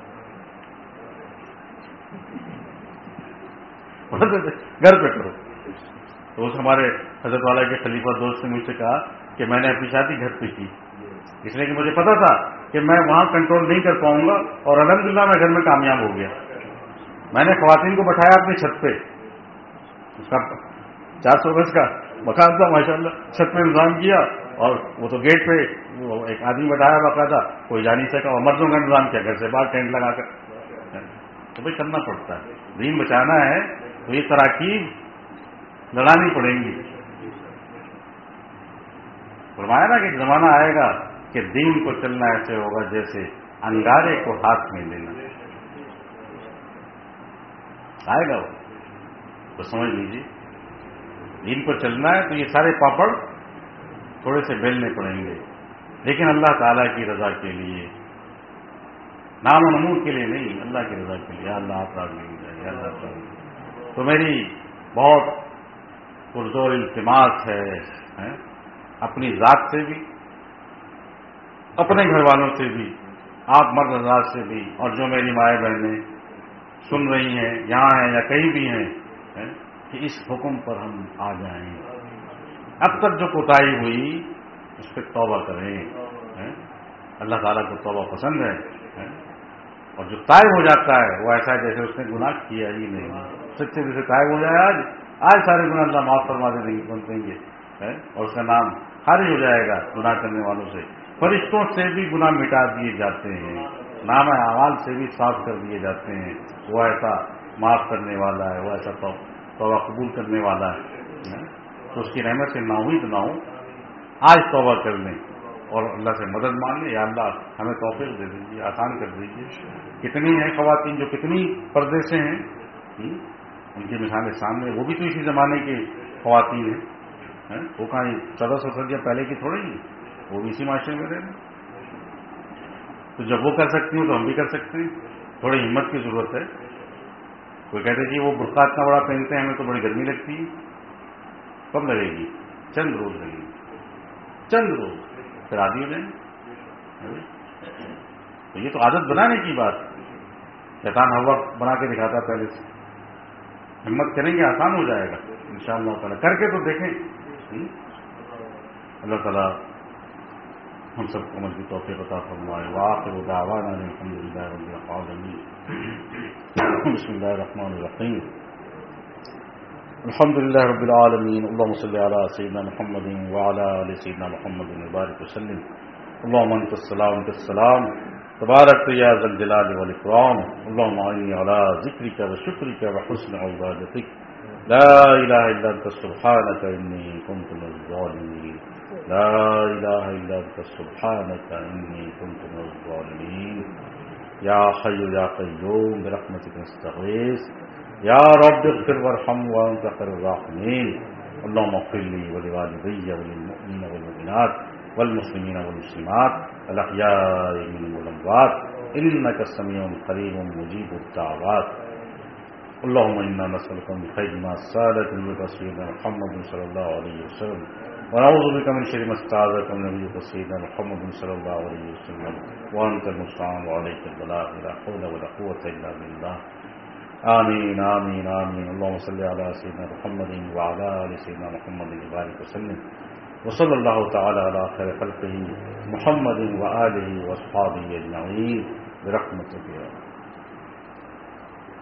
گھر پہ کرو. تو اس ہمارے حضرت والا کے خلیفہ دوست نے مجھ سے کہا کہ میں نے اپنی شادی گھر پہ کی، اس لیے کہ مجھے پتا تھا کہ میں وہاں کنٹرول نہیں کر پاؤں گا، اور الحمدللہ میں گھر میں کامیاب ہو گیا. میں نے خواتین کو بٹھایا اپنی چھت پہ، اس کا 400 گز کا مکان تھا ماشاءاللہ، چھت پہ انتظام کیا، اور وہ تو گیٹ پہ وہ ایک آدمی بٹھایا باقاعدہ، کوئی جا نہیں سکا، اور مردوں کا انتظام کیا گھر سے باہر ٹینٹ لگا کر. تو بھائی کرنا پڑتا ہے، دین بچانا ہے تو یہ تراکیب لڑانی پڑیں گی. فرمایا نا کہ ایک زمانہ آئے گا کہ دین کو چلنا ایسے ہوگا جیسے انگارے کو ہاتھ میں لینا. آئے گا وہ تو سمجھ لیجیے، دین کو چلنا ہے تو یہ سارے پاپڑ تھوڑے سے بیلنے پڑیں گے، لیکن اللہ تعالیٰ کی رضا کے لیے، نام و نمود کے لیے نہیں، اللہ کی رضا کے لیے. اللہ آپ راضی ہو جائے، اللہ آپ راضی. تو میری بہت پرزور التماس ہے اپنی ذات سے بھی، اپنے گھر والوں سے بھی، آپ مرد حضرات سے بھی، اور جو میری مائیں بہنیں سن رہی ہیں یہاں ہیں یا کہیں بھی ہیں، کہ اس حکم پر ہم آ جائیں. اب تک جو کوتاہی ہوئی اس پہ توبہ کریں. اللہ تعالیٰ کو توبہ پسند ہے، اور جو طائب ہو جاتا ہے وہ ایسا ہے جیسے اس نے گناہ کیا ہی نہیں. سچے دل سے طائب ہو جائے، آج سارے گناہ اللہ معاف فرما دیں گے، اور اس کا نام خارج ہو جائے گا گناہ کرنے والوں سے. فرشتوں سے بھی گناہ مٹا دیے جاتے ہیں، نام اعمال سے بھی صاف کر دیے جاتے ہیں. وہ ایسا معاف کرنے والا ہے، وہ ایسا توبہ قبول کرنے والا ہے. تو اس کی رحمت سے ناامید نہ ہوں، آج توبہ کر لیں اور اللہ سے مدد مانگ لیں. یا اللہ ہمیں توفیق دے دیجیے، آسان کر دیجیے. کتنی ہیں خواتین جو کتنی پردے سے ہیں، ان کی مثالیں سامنے، وہ بھی تو اسی زمانے کی خواتین ہیں. وہ کہاں 1400 صدیاں پہلے کی تھوڑی ہیں، وہ بھی اسی معاشرے میں رہے. تو جب وہ کر سکتی ہیں تو ہم بھی کر سکتے ہیں. تھوڑی ہمت کی ضرورت ہے. کوئی کہتے جی وہ برقع اتنا بڑا پہنتے ہیں ہمیں تو بڑی گرمی لگتی ہے. کب لگے گی؟ چند روز لگے گی، چند روز، پھر عادی ہو جائیں. تو یہ تو عادت بنانے کی بات. شیطان ہر وقت بنا کے دکھاتا پہلے سے. ہمت کریں گے آسان ہو جائے گا انشاءاللہ تعالیٰ. کر کے تو دیکھیں. اللہ تعالیٰ ہم سب کو عمل کی توفیق عطا فرمائے. وآخر دعوانا الحمدللہ رب العالمین. بسم اللہ الرحمن الرحیم. الحمدللہ رب العالمین. اللہم صلی علی سیدنا محمد وعلی آل سیدنا محمد وبارک وسلم. اللہم انت السلام انت السلام تبارک یا ذا الجلال والاکرام. اللہم اعنی علی ذکرک وشکرک وحسن عبادتک. لا الہ الا انت سبحانک انی کنت من الظالمین. لا الہ الا انت سبحانک انی کنت من الظالمین. یا حی یا قیوم برحمتک نستغیث. یا رب اغفر وارحم وانت خیر الراحمین. اللهم اغفر لي ولوالدي وللمؤمنين والمؤمنات والمسلمين والمسلمات الاحياء منهم والاموات انك سميع قريب مجيب الدعوات. اللهم انا نسالك من خير ما سالك منك سيدنا محمد صلى الله عليه وسلم، ونعوذ بك من شر ما استعاذك من نبيك سيدنا محمد صلى الله عليه وسلم، وانت المستعان وعليك البلاغ. لا حول ولا قوة الا بالله. آمین آمین آمین. اللهم صل على سيدنا محمد وعلى آل سيدنا محمد وبارك وسلم. وصلی اللہ تعالی علی خیر خلقہ محمد وآلہ واصحابہ اجمعین برحمتک یا